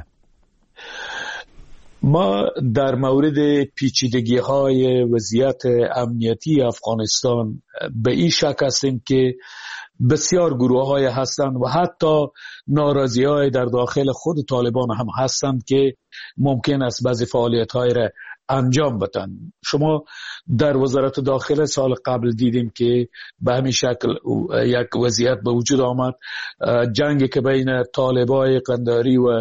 ما در مورد پیچیدگی های وضعیت امنیتی افغانستان به این شک هستیم که بسیار گروه های هستند و حتی ناراضی های در داخل خود طالبان هم هستند که ممکن است بعضی فعالیت های را انجام بدن. شما در وزارت داخله سال قبل دیدیم که به همین شکل یک وضعیت به وجود آمد. جنگی که بین طالبای قنداری و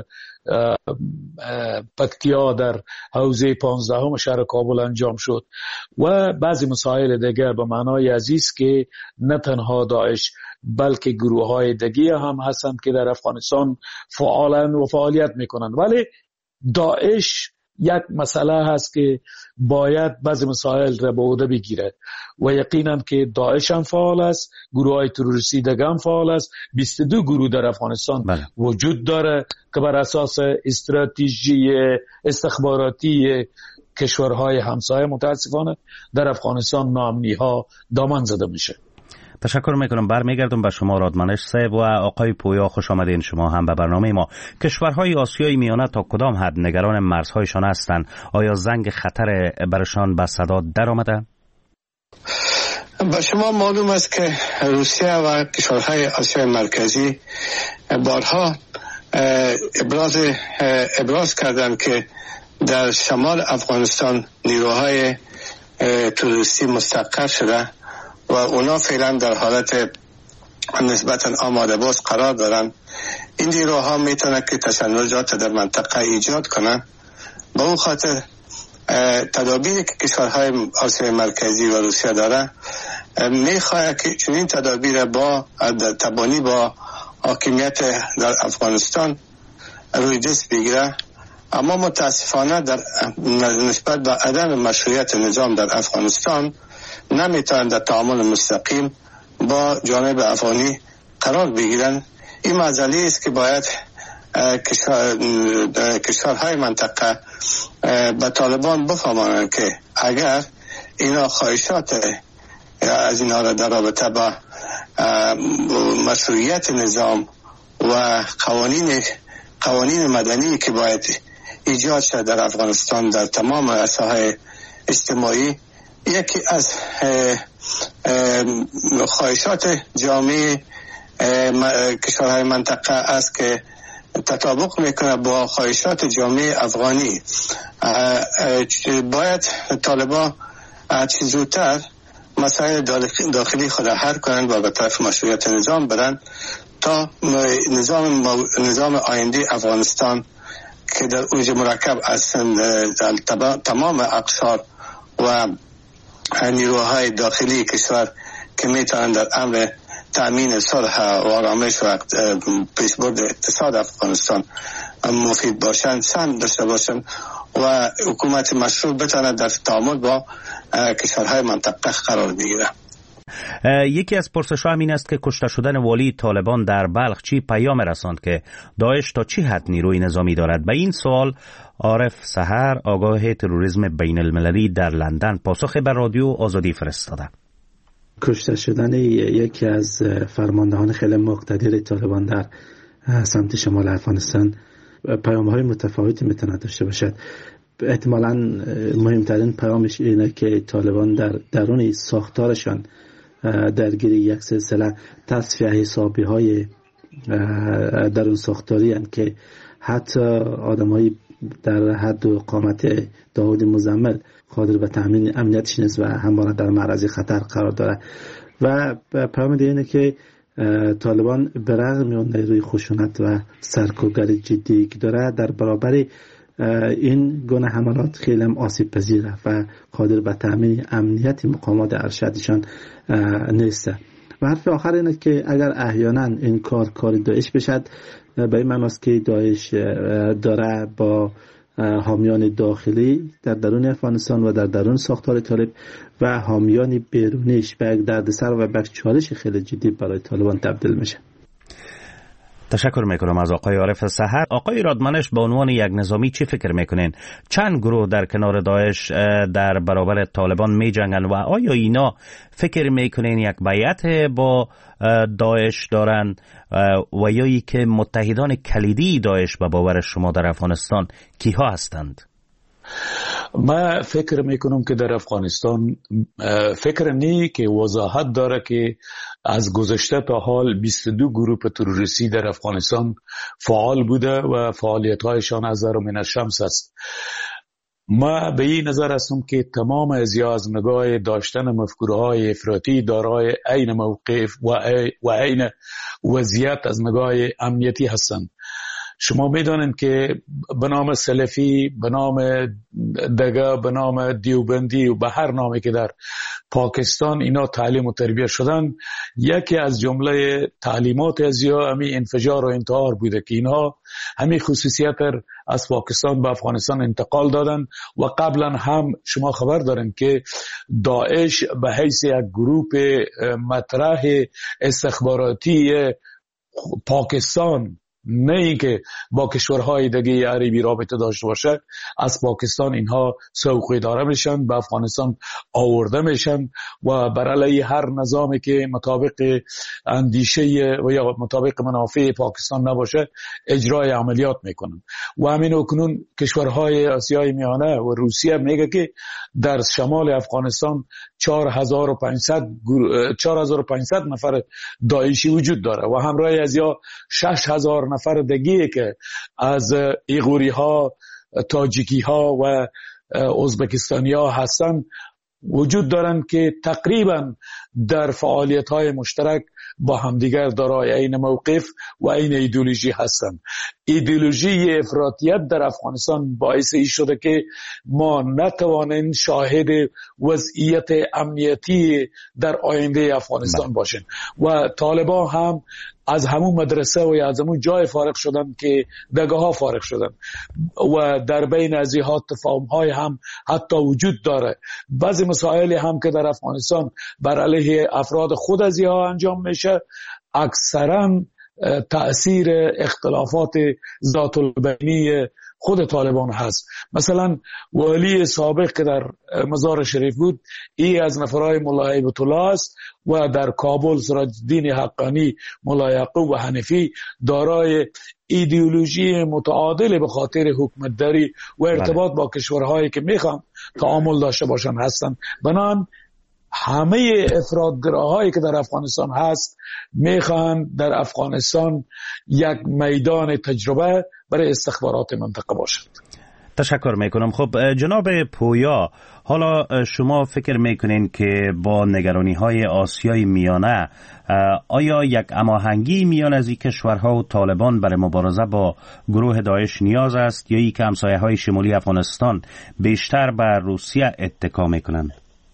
پکتیا در حوزه 15 شهر کابل انجام شد و بعضی مسائل دیگر به معنای عزیز که نه تنها داعش بلکه گروه های دیگه هم هستند که در افغانستان فعالن و فعالیت میکنن. ولی داعش یک مسئله هست که باید بعضی مسائل را به عهده بگیرد و یقینا که داعش هم فعال است، گروه های تروریستی دیگه هم فعال است. 22 گروه در افغانستان وجود داره که بر اساس استراتژی استخباراتی کشورهای همسایه متاسفانه در افغانستان ناامنی ها دامن زده میشه. تشکر میکنم. برمیگردم به شما رادمنش صاحب و آقای پویا. خوش آمدین شما هم به برنامه ما. کشورهای آسیای میانه تا کدام حد نگران مرزهایشان هستند؟ آیا زنگ خطر برشان به صدا در آمده؟ به شما معلوم است که روسیه و کشورهای آسیای مرکزی بارها ابراز کردند که در شمال افغانستان نیروهای تروریستی مستقر شده و اونا فعلا در حالت نسبتا آماده باش قرار دارن. این نیروها میتونه که تشنجات در منطقه ایجاد کنن. به اون خاطر تدابیری که کشورهای آسیای مرکزی و روسیه داره میخواد که چنین تدابیر با تبانی با حاکمیت در افغانستان روی دست بگیره، اما متاسفانه در نسبت به عدم مشروعیت نظام در افغانستان نمیتونن در تعامل مستقیم با جانب افغانی قرار بگیرن. این مسئله است که باید کشورهای منطقه به طالبان بفهمانند که اگر اینا خواهشات از اینا را در رابطه با مشروعیت نظام و قوانین مدنی که باید ایجاد شد در افغانستان در تمام ساحه اجتماعی، یکی از خواهشات جامعه کشورهای منطقه است که تطابق میکنه با خواهشات جامعه افغانی. باید طالبان چه زودتر مسائل داخلی خود حل کنند و به طرف مشروعیت نظام برند تا نظام آینده افغانستان که در اوج مرکب از تمام اقشار و نیروهای داخلی کشور که میتونند در امر تأمین صلح و آرامش و پیشبرد اقتصاد افغانستان مفید باشند، سهم داشته باشند و حکومت مشروع بتواند در تعامل با کشورهای منطقه قرار بگیرد. یکی از پرسش‌ها این است که کشته شدن والی طالبان در بلخ چی پیام رساند که داعش تا چی حد نیروی نظامی دارد؟ به این سوال عارف سحر، آگاه تروریسم بین المللی در لندن، پاسخ به رادیو آزادی فرستاده. کشته شدن یکی از فرماندهان خیلی مقتدر طالبان در سمت شمال افغانستان پیام‌های متفاوتی میتونه داشته باشد. احتمالاً مهمترین پیامش اینه که طالبان در درون ساختارشان درگیر یک سلسله تصفیه حسابی‌های درون ساختاری هستند که حتی آدمایی در حد و قامت داود مزمل قادر به تامین امنیتش نیست و همواره در معرض خطر قرار داره. و پیام دیگه اینه که طالبان به رغم اون نیروی خشونت و سرکوبگری جدی که داره در برابر این گونه حملات خیلی هم آسیب پذیره و قادر به تامین امنیت مقامات ارشدشان نیست. و حرف آخر اینه که اگر احیانا این کار داعش بشد، به این معنی است که داعش داره با حامیان داخلی در درون افغانستان و در درون ساختار طالب و حامیان بیرونیش به یک دردسر و به یک چالش خیلی جدی برای طالبان تبدیل میشه. تشکر میکنم از آقای عارف سحر. آقای رادمنش به عنوان یک نظامی چی فکر میکنین؟ چند گروه در کنار داعش در برابر طالبان میجنگن و آیا اینا فکر میکنین یک بیعت با داعش دارن و یا ای که متحدان کلیدی داعش به باور شما در افغانستان کیها هستند؟ من فکر میکنم که در افغانستان فکر نی که وضاحت داره که از گذشته تا حال 22 گروه تروریستی در افغانستان فعال بوده و فعالیت‌هایشان از زرمین الشمس است. ما به این نظر هستم که تمام از نگاه داشتن مفکورهای افراطی دارای عین موقف و عین وضعیت از نگاه امنیتی هستند. شما میدانید که به نام سلفی، به نام دگه، به نام دیوبندی و به هر نامی که در پاکستان اینا تعلیم و تربیت شدن، یکی از جمله تعلیمات از یا همی انفجار و انتحار بوده که اینها همین خصوصیت از پاکستان به افغانستان انتقال دادن. و قبلا هم شما خبر دارین که داعش به حیث یک گروه مطرح استخباراتی پاکستان، نه اینکه با کشورهای دیگه عربی رابطه داشته باشه، از پاکستان اینها سوق اداره میشن، به افغانستان آورده میشن و بر علیه هر نظامی که مطابق اندیشه و یا مطابق منافع پاکستان نباشه اجرای عملیات میکنن. و همین اکنون کشورهای آسیای میانه و روسیه میگه که در شمال افغانستان 4500 نفر داعشی وجود داره و همراه از یا 6000 نفر دیگه که از ایغوری ها، تاجیکی ها و ازبکستانی ها هستن وجود دارند که تقریبا در فعالیت های مشترک با همدیگر دارای این موقف و این ایدئولوژی هستند. ایدئولوژی افراطیت در افغانستان باعث این شده که ما نتوانیم شاهد وضعیت امنیتی در آینده افغانستان باشیم و طالبان هم از همون مدرسه و از همون جای فارغ شدن که دگه ها فارغ شدن و در بین از ها تفاهم های هم حتی وجود داره. بعضی مسائلی هم که در افغانستان بر علیه افراد خود از ها انجام میشه اکثرا تأثیر اختلافات ذات البینی خود طالبان هست. مثلا والی سابق که در مزار شریف بود، ای از نفرای ملا هیبت الله است و در کابل سراج الدین حقانی، ملا یعقوب و حنفی دارای ایدئولوژی متعادل به خاطر حکومتداری و ارتباط با کشورهایی که میخوان تعامل داشته باشن هستند. بنان همه افراطگراهایی که در افغانستان هست میخوان در افغانستان یک میدان تجربه برای استخبارات منطقه باشد. تشکر میکنم. خب جناب پویا، حالا شما فکر میکنین که با نگرانی های آسیای میانه آیا یک هماهنگی میان از این کشورها و طالبان برای مبارزه با گروه داعش نیاز است، یا ای که همسایه های شمالی افغانستان بیشتر بر روسیه اتکا میکنند؟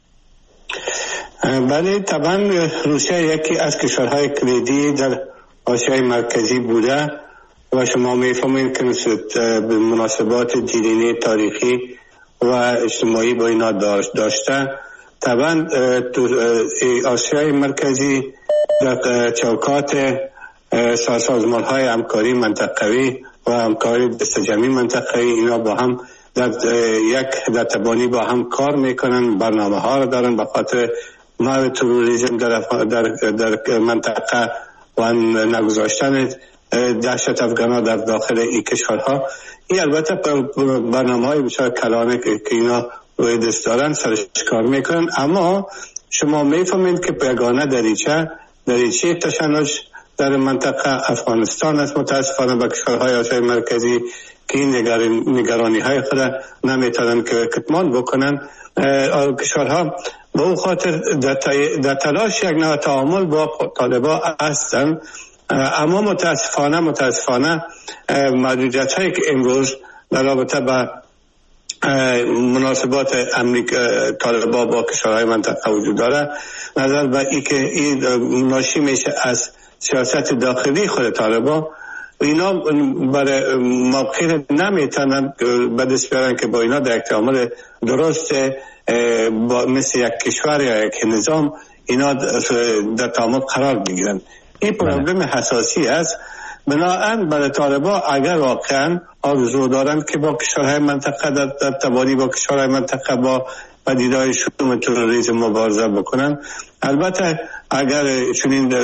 بله، طبعا روسیه یکی از کشورهای کلیدی در آسیای مرکزی بوده و شما میفهمید که به مناسبات دینی، تاریخی و اجتماعی با اینا داشته. طبعا تو آسیای مرکزی در چوکات سازمان های همکاری منطقوی و همکاری دستجمعی منطقوی اینا با هم در تبانی با هم کار میکنن، برنامه ها رو دارن به خاطر منع تروریسم در منطقه و نگذاشتن دهشت افغان‌ها در داخل این کشورها. این البته برنامه های بسیار کلانه که اینا روی دست دارن سرش کار میکنن، اما شما میفهمید که یگانه دریچه تشنج در منطقه افغانستان است. متاسفانه با کشورهای آسیای مرکزی که این نگرانی های خود نمیتونن که کتمان بکنن، کشورها به اون خاطر در تلاش یک نوع تعامل با طالبان هستن. اما متاسفانه محدودیت هایی که امروز در رابطه با مناسبات طالبان با کشورهای منطقه وجود داره، نظر به ای که این ناشی میشه از سیاست داخلی خود طالبان. اینا برای موقع نمیتونن به دست بیارن که با اینا در یک تعامل درست مثل یک کشور یا یک نظام اینا در تعامل قرار بگیرن. این پروبلم حساسی است. بنابراین برای طالبان اگر واقعا آرزو دارن که با کشورهای منطقه در تبانی با کشورهای منطقه با پدیده‌های شوم تروریسم مبارزه بکنن، البته اگر چنین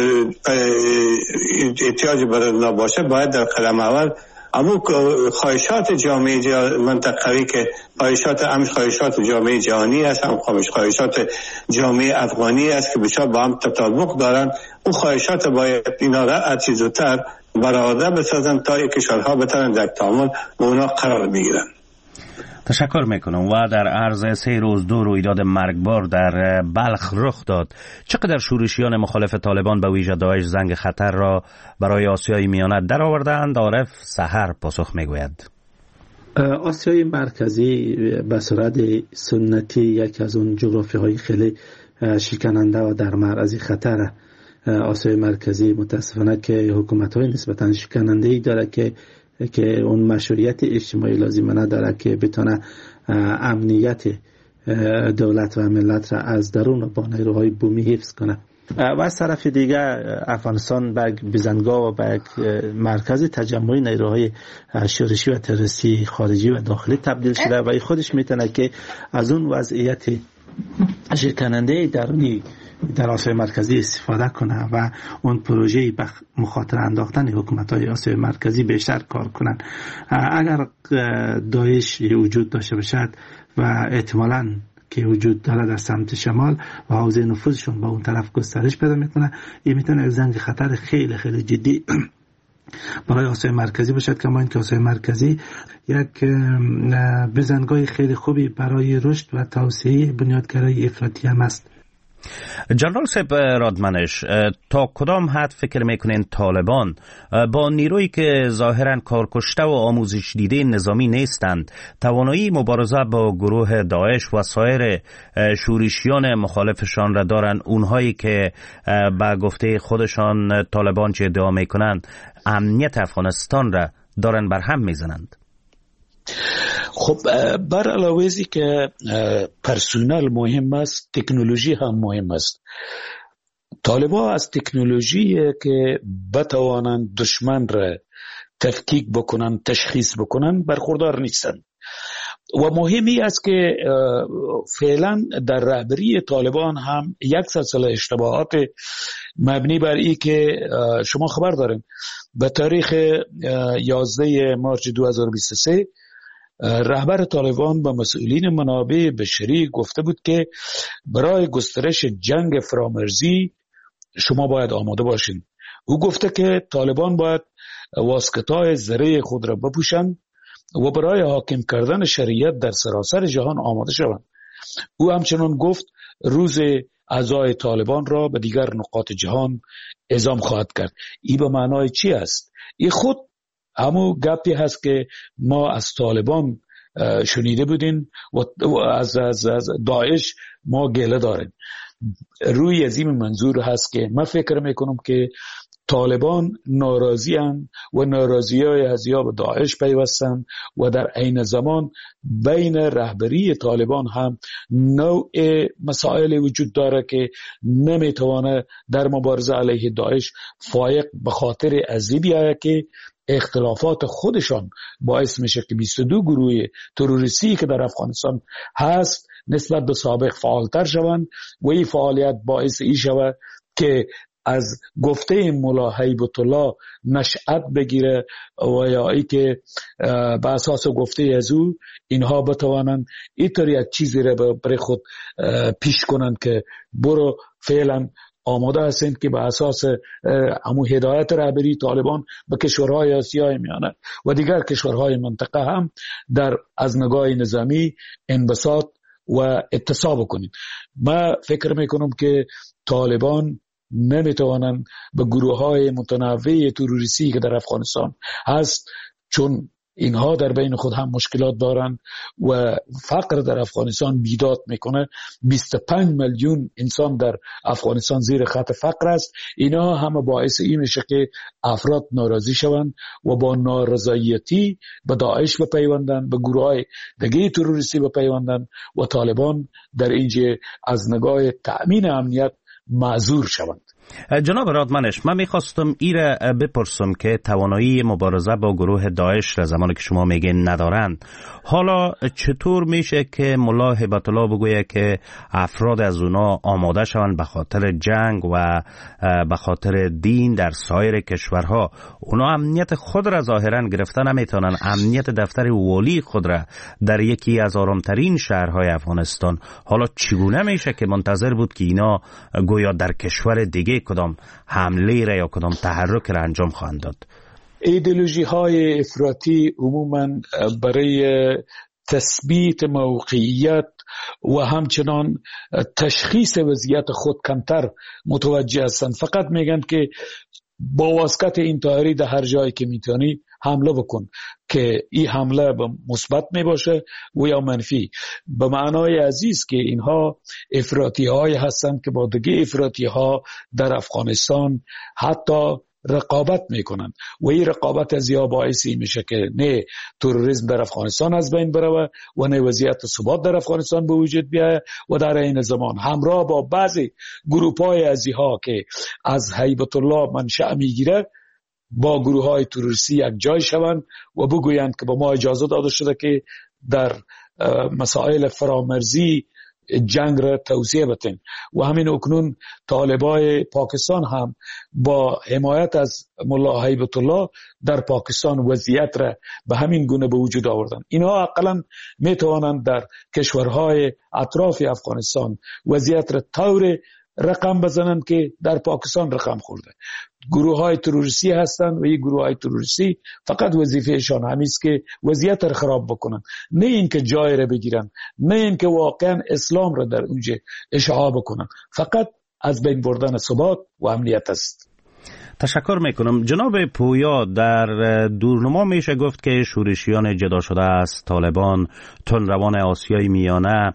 احتیاج برای نباشه باید در قدم اول اما خواهشات جامعه منطقوی که خواهشات جامعه جهانی است، هم خواهشات جامعه افغانی است که بسیار با هم تطابق دارن، اون خواهشات باید اینا را هرچی زودتر برآورده بسازن تا این کشورها بتونن در تعامل با اونا قرار بگیرن. تشکر میکنم. و در عرض 3 روز 2 رویداد مرگبار در بلخ رخ داد، چقدر شورشیان مخالف طالبان به ویژه داعش زنگ خطر را برای آسیای میانه درآوردند؟ عارف سحر پاسخ میگوید. آسیای مرکزی به صورت سنتی یک از اون جغرافیاهای خیلی شکننده و در معرض خطر آسیای مرکزی متاسفانه که حکومت‌های نسبتاً شکننده‌ای داره که اون مشروعیت اجتماعی لازمه نداره که بتونه امنیت دولت و ملت را از درون با نیروهای بومی حفظ کنه. و از طرف دیگه افغانستان به بزنگاه و به مرکز تجمع نیروهای شورشی و تروریستی خارجی و داخلی تبدیل شده و خودش میتونه که از اون وضعیت شکننده درونی در آسیای مرکزی استفاده کنه و اون پروژه به مخاطره انداختن حکومت‌های آسیای مرکزی بیشتر کار کنن. اگر داعش وجود داشته باشد و احتمالاً که وجود داره در سمت شمال و حوزه نفوذشون با اون طرف گسترش پیدا میکنه، این میتونه یک زنگ خطر خیلی خیلی جدی برای آسیای مرکزی باشد. کما اینکه آسیای مرکزی یک بزنگاه خیلی خوبی برای رشد و توسعه بنیادگرای افراطی هم است. جنرال سب رادمنش، تا کدام حد فکر میکنین طالبان با نیرویی که ظاهرا کارکشته و آموزش دیده نظامی نیستند توانایی مبارزه با گروه داعش و سایر شورشیان مخالفشان را دارند، اونهایی که به گفته خودشان طالبان چه ادعا میکنند امنیت افغانستان را دارن بر هم میزنند؟ خب بر علاوه ازی که پرسونل مهم است، تکنولوژی هم مهم است. طالبان از تکنولوژی که بتوانند دشمن را تفکیک بکنن، تشخیص بکنن برخوردار نیستند. و مهمی است که فعلا در رهبری طالبان هم یک سلسله اشتباهات مبنی بر این که شما خبر دارین به تاریخ 11 مارچ 2023 رهبر طالبان با مسئولین منابع بشری گفته بود که برای گسترش جنگ فرامرزی شما باید آماده باشین. او گفته که طالبان باید واسکتای زره خود را بپوشند و برای حاکم کردن شریعت در سراسر جهان آماده شوند. او همچنان گفت روز اعضای طالبان را به دیگر نقاط جهان اعزام خواهد کرد. این به معنای چی است؟ این خود همون گپی هست که ما از طالبان شنیده بودیم و از داعش ما گله داریم. روی از این منظور هست که من فکر میکنم که طالبان ناراضی هستند و ناراضی های از یا به داعش پیوستند و در عین زمان بین رهبری طالبان هم نوع مسائل وجود داره که نمیتوانه در مبارزه علیه داعش فایق به خاطر عذیبی آید که اختلافات خودشان باعث میشه که 22 گروه تروریستی که در افغانستان هست نسبت به سابق فعالتر شوند و این فعالیت باعث ای شود که از گفته مولا هیبت الله نشأت بگیره و یا ای که به اساس گفته از او اینها بتوانند اینطور یک چیزی را برای خود پیش کنند که برو فعلا آماده هستند که به اساس همون هدایت رهبری طالبان به کشورهای آسیای میانه و دیگر کشورهای منطقه هم در از نگاه نظامی انبساط و اتساع بکنید. من فکر میکنم که طالبان نمیتوانند به گروه های متنوع تروریستی که در افغانستان هست، چون اینها در بین خود هم مشکلات دارند و فقر در افغانستان بیداد میکنه. 25 میلیون انسان در افغانستان زیر خط فقر است. اینا همه باعث این میشه که افراد ناراضی شوند و با نارضایتی به داعش بپیوندند، به گروه های دیگه تروریستی بپیوندند و طالبان در اینجا از نگاه تأمین امنیت معذور شوند. جناب رادمنش، من میخواستم ایره بپرسم که توانایی مبارزه با گروه داعش را زمانی که شما میگین ندارند، حالا چطور میشه که ملا هیبت الله بگویه که افراد از اونا آماده شوند به خاطر جنگ و به خاطر دین در سایر کشورها؟ اونا امنیت خود را ظاهرا گرفته نمیتونن، امنیت دفتر والی خود را در یکی از آرامترین شهرهای افغانستان. حالا چگونه میشه که منتظر بود که اینا گویا در کشور دیگه کدام حمله را یا کدام تحرک را انجام خواهند داد؟ ایدئولوژی های افراطی عموما برای تثبیت موقعیت و همچنان تشخیص وضعیت خود کمتر متوجه هستند. فقط میگن که با واسکت انتحاری در هر جایی که میتونی حمله بکن، که این حمله مثبت می باشه و یا منفی. به معنای عزیز که اینها افراطی های هستند که با دیگه افراطی ها در افغانستان حتی رقابت میکنن و این رقابت از یا باعثی میشه که نه تروریسم در افغانستان از بین بره و نه وضعیت ثبات در افغانستان به وجود بیاید و در این زمان همراه با بعضی گروپ‌های ازیها که از هیبت الله منشأ میگیره با گروه های تروریستی یک جای شوند و بگویند که با ما اجازه داده شده که در مسائل فرامرزی جنگ را توسعه بدیم. و همین اکنون طالبای پاکستان هم با حمایت از ملا هیبت الله در پاکستان وضعیت را به همین گونه به وجود آوردن. اینها اقلا می توانند در کشورهای اطراف افغانستان وضعیت را طور رقم بزنند که در پاکستان رقم خورده. گروه های تروریستی هستند و این گروه های تروریستی فقط وظیفهشان همیست که وضعیت را خراب بکنن، نه اینکه جای را بگیرن، نه اینکه واقعا اسلام را در اونجا اشاعه بکنن. فقط از بین بردن ثبات و امنیت است. تشکر میکنم. جناب پویا، در دورنما میشه گفت که شورشیان جدا شده از طالبان، تندروان آسیای میانه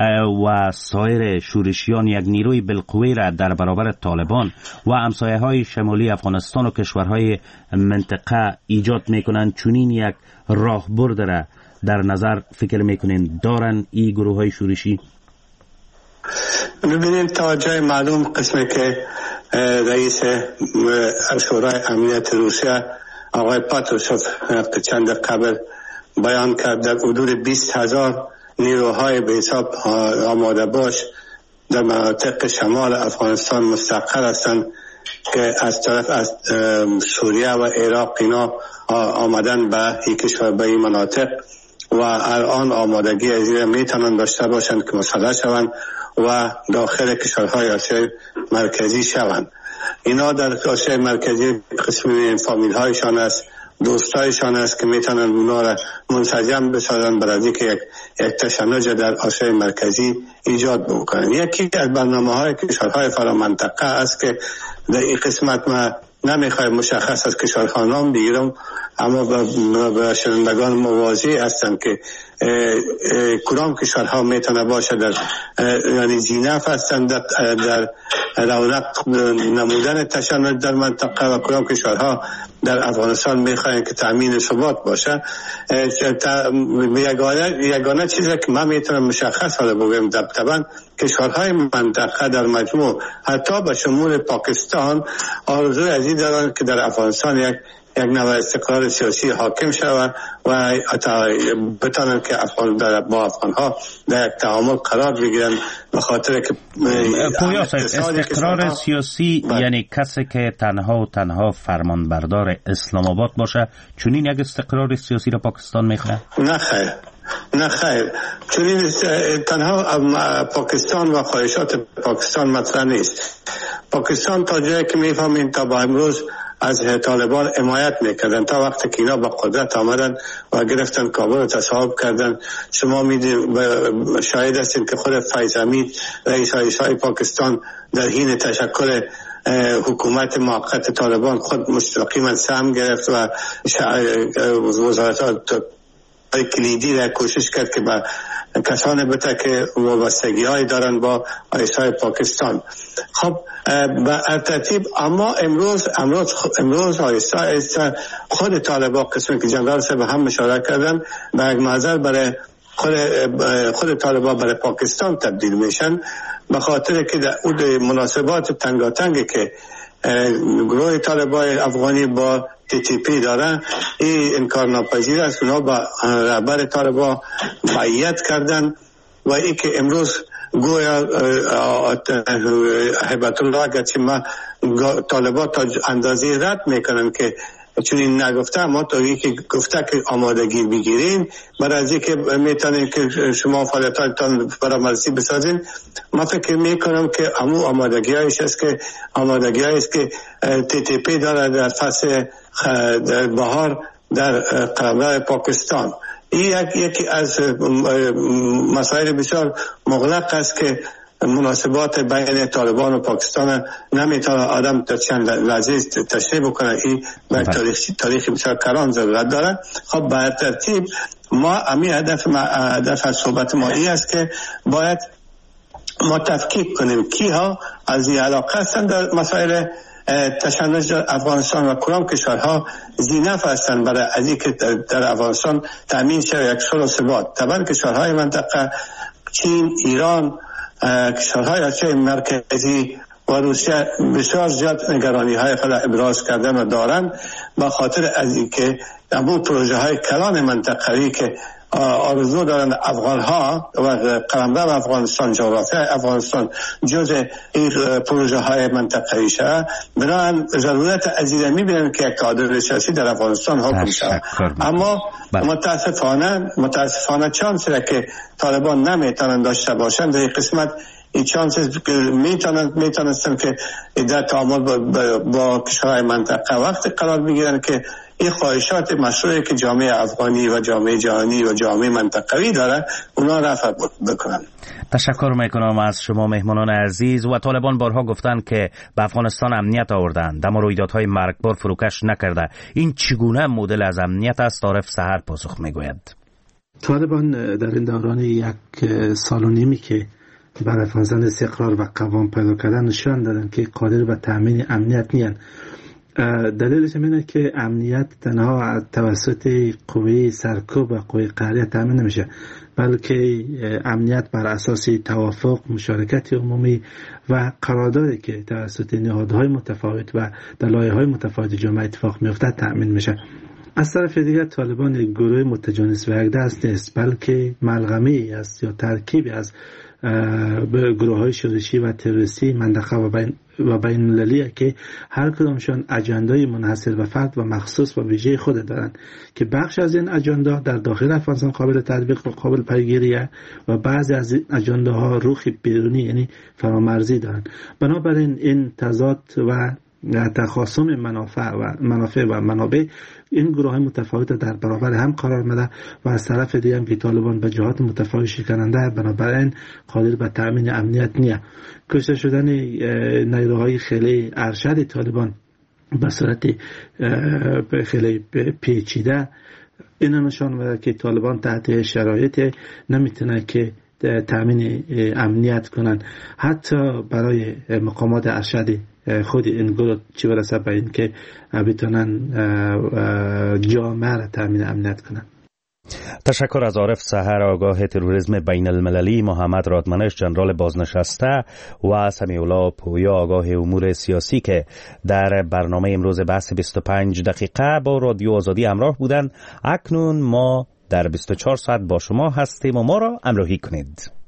و سایر شورشیان یک نیروی بالقوه را در برابر طالبان و همسایه های شمالی افغانستان و کشورهای منطقه ایجاد میکنند. چنین یک راهبرد را در نظر فکر میکنین دارن این گروه های شورشی؟ ببینید تا جای معلوم قسمی که رئیس شورای امنیت روسیه آقای پاتروشوف چند قبل بیان کرد در حدود 20,000 نیروهای به حساب آماده باش در مناطق شمال افغانستان مستقر هستند که از طرف از سوریه و عراق اینا آمدن به این کشور، به این مناطق و الان آمادگی از این میتونن داشته باشند که مسلح شوند و داخل کشورهای آسیای مرکزی شوند. اینا در آسیای مرکزی قسمی فامیل هایشان است، دوستایشان است که میتونن اونا را منسجم بسازن برای که یک تشنج در آسیای مرکزی ایجاد بکنن. یکی از برنامه‌های کشورهای فرامنطقه است که در این قسمت ما نمیخوایم مشخص از کشورها نام بگیرم، اما به شنوندگان موازی هستند که کدام کشورها میتونه باشه در یعنی زینف هستند در رونق نمودن تشنج در منطقه و کدام کشورها در افغانستان میخواین که تامین ثبات باشه. یگانه چیزی که ما میتونم مشخص حالا بگم طبعا کشورهای منطقه در مجموع حتی به شمول پاکستان آرزوی از این دارند که در افغانستان یک نوع استقرار سیاسی حاکم شود و بتانن که با افغانها در یک تعامل قرار بگیرن، به خاطر که پویا صاحب استقرار سیاسی یعنی کسی که تنها فرمانبردار اسلام آباد باشه، چنین یک استقرار سیاسی را پاکستان میخواه؟ نه خیر، چون تنها پاکستان و خواهشات پاکستان مطرح نیست. پاکستان تا جایی که میفهمین تا با امروز از طالبان حمایت میکردن تا وقتی که اینا به قدرت آمدن و گرفتن کابل رو تصاحب کردن. شما میدونید شاهد هستید که خود فیض حمید رئیس های پاکستان در حین تشکل حکومت موقت طالبان خود مستقیما سهم گرفت و وزارت کلیدی را کوشش کرد که با کسانی بده که وابستگی های دارن با رئیسای پاکستان. خب به ترتیب اما امروز آیسته خود طالبان قسمی که جنرال صاحب هم مشارکت کردن به یک محضر برای خود طالبان برای پاکستان تبدیل میشن، به خاطر که در مناسبات تنگاتنگی که گروه طالبان افغانی با TTP داره این انکار ناپذیر است. اونا با رهبر طالبان بیعت کردن و این که امروز گویا هیبت الله اگرچه ما طالبان تا اندازه رد میکنن که چون این نگفته، اما تا یکی گفته که آمادگی بگیرین برای از اینکه میتونین که شما فعالیتاتون برآمدی بسازین. ما فکر میکنم که همون آمادگی است که TTP داره در فصل بهار در قلمرو پاکستان. این یکی از مسائل بسیار مغلق است که مناسبات بین طالبان و پاکستان نمیتونه آدم در چند لحظه تشریح بکنه. این به تاریخ بسیار کلان ضرورت داره. خب به ترتیب ما همین هدف از صحبت ما این است که باید ما تفکیک کنیم کی ها از این علاقه هستند در مسائل تشنج در افغانستان و کدام کشورها زینف هستند برای از اینکه در افغانستان تامین شود یک صلح و ثبات. طبعا کشورهای منطقه چین، ایران، کشورهای آسیای مرکزی و روسیه بسیار زیاد نگرانی های خود ابراز کردن و دارن، به خاطر از اینکه اون پروژه های کلان منطقه‌ای که آرزو دارن افغان ها و قلمرو افغانستان، جغرافی افغانستان جزء این پروژه های منطقه‌ای شده، بنابراین ضرورت از این می‌بینن که یک کادر سیاسی در افغانستان حاکم شود. اما متاسفانه چانسی را که طالبان نمیتونن داشته باشند در این قسمت، این چانسی که میتونستن که در تعامل با کشورهای منطقه وقت قرار بگیرن که این خواهشات مشروعی که جامعه افغانی و جامعه جهانی و جامعه منطقوی داره اونا رفع بکنن. تشکر میکنم از شما مهمانان عزیز. و طالبان بارها گفتند که به افغانستان امنیت آوردند اما رویدادهای مرگبار فروکش نکرده. این چگونه مدل از امنیت است؟ عارف سحر پاسخ میگوید. طالبان در این دوران 1 سال و نیمی که برای افغانستان استقرار و قوام پیدا کردن نشان دادن که قادر به تامین امنیت نیستند. دلیلش اینه که امنیت تنها توسط قوه سرکوب و قوه قهریه تامین نمیشه. بلکه امنیت بر اساس توافق، مشارکت عمومی و قراردادی که توسط نهادهای متفاوت و در لایه‌های متفاوت جامعه اتفاق می‌افتد تأمین میشه. از طرف دیگر طالبان یک گروه متجانس و یکدست نیست، بلکه ملغمه‌ای است یا ترکیبی از گروه‌های شورشی و تروریستی منطقه و بین المللی که هر کدامشان اجندای منحصر به فرد و مخصوص و ویژه خود دارند که بخش از این اجندا در داخل افغانستان قابل تطبیق و قابل پیگیریه و بعضی از این اجنداها روح بیرونی یعنی فرامرزی دارند. بنابراین این تضاد و تخاصم منافع و منابع این گروه های متفاوت در برابر هم قرار میده و از طرف دیگه هم که طالبان به جهات متفاوت شکننده، بنابراین قادر به تامین امنیت نیست. کشته شدن نیروهای خیلی ارشد طالبان به صورت خیلی پیچیده این نشان میده که طالبان تحت شرایط نمیتونه که تامین امنیت کنن، حتی برای مقامات ارشد خود این گروه چی برسه به این که بتونن جامعه را تامین امنیت کنن. تشکر از عارف سحر، آگاه تروریسم بین المللی، محمد رادمنش، جنرال بازنشسته و سمیع الله پویا، آگاه امور سیاسی که در برنامه امروز بحث 25 دقیقه با رادیو آزادی همراه بودن. اکنون ما در 24 ساعت با شما هستیم و ما را همراهی کنید.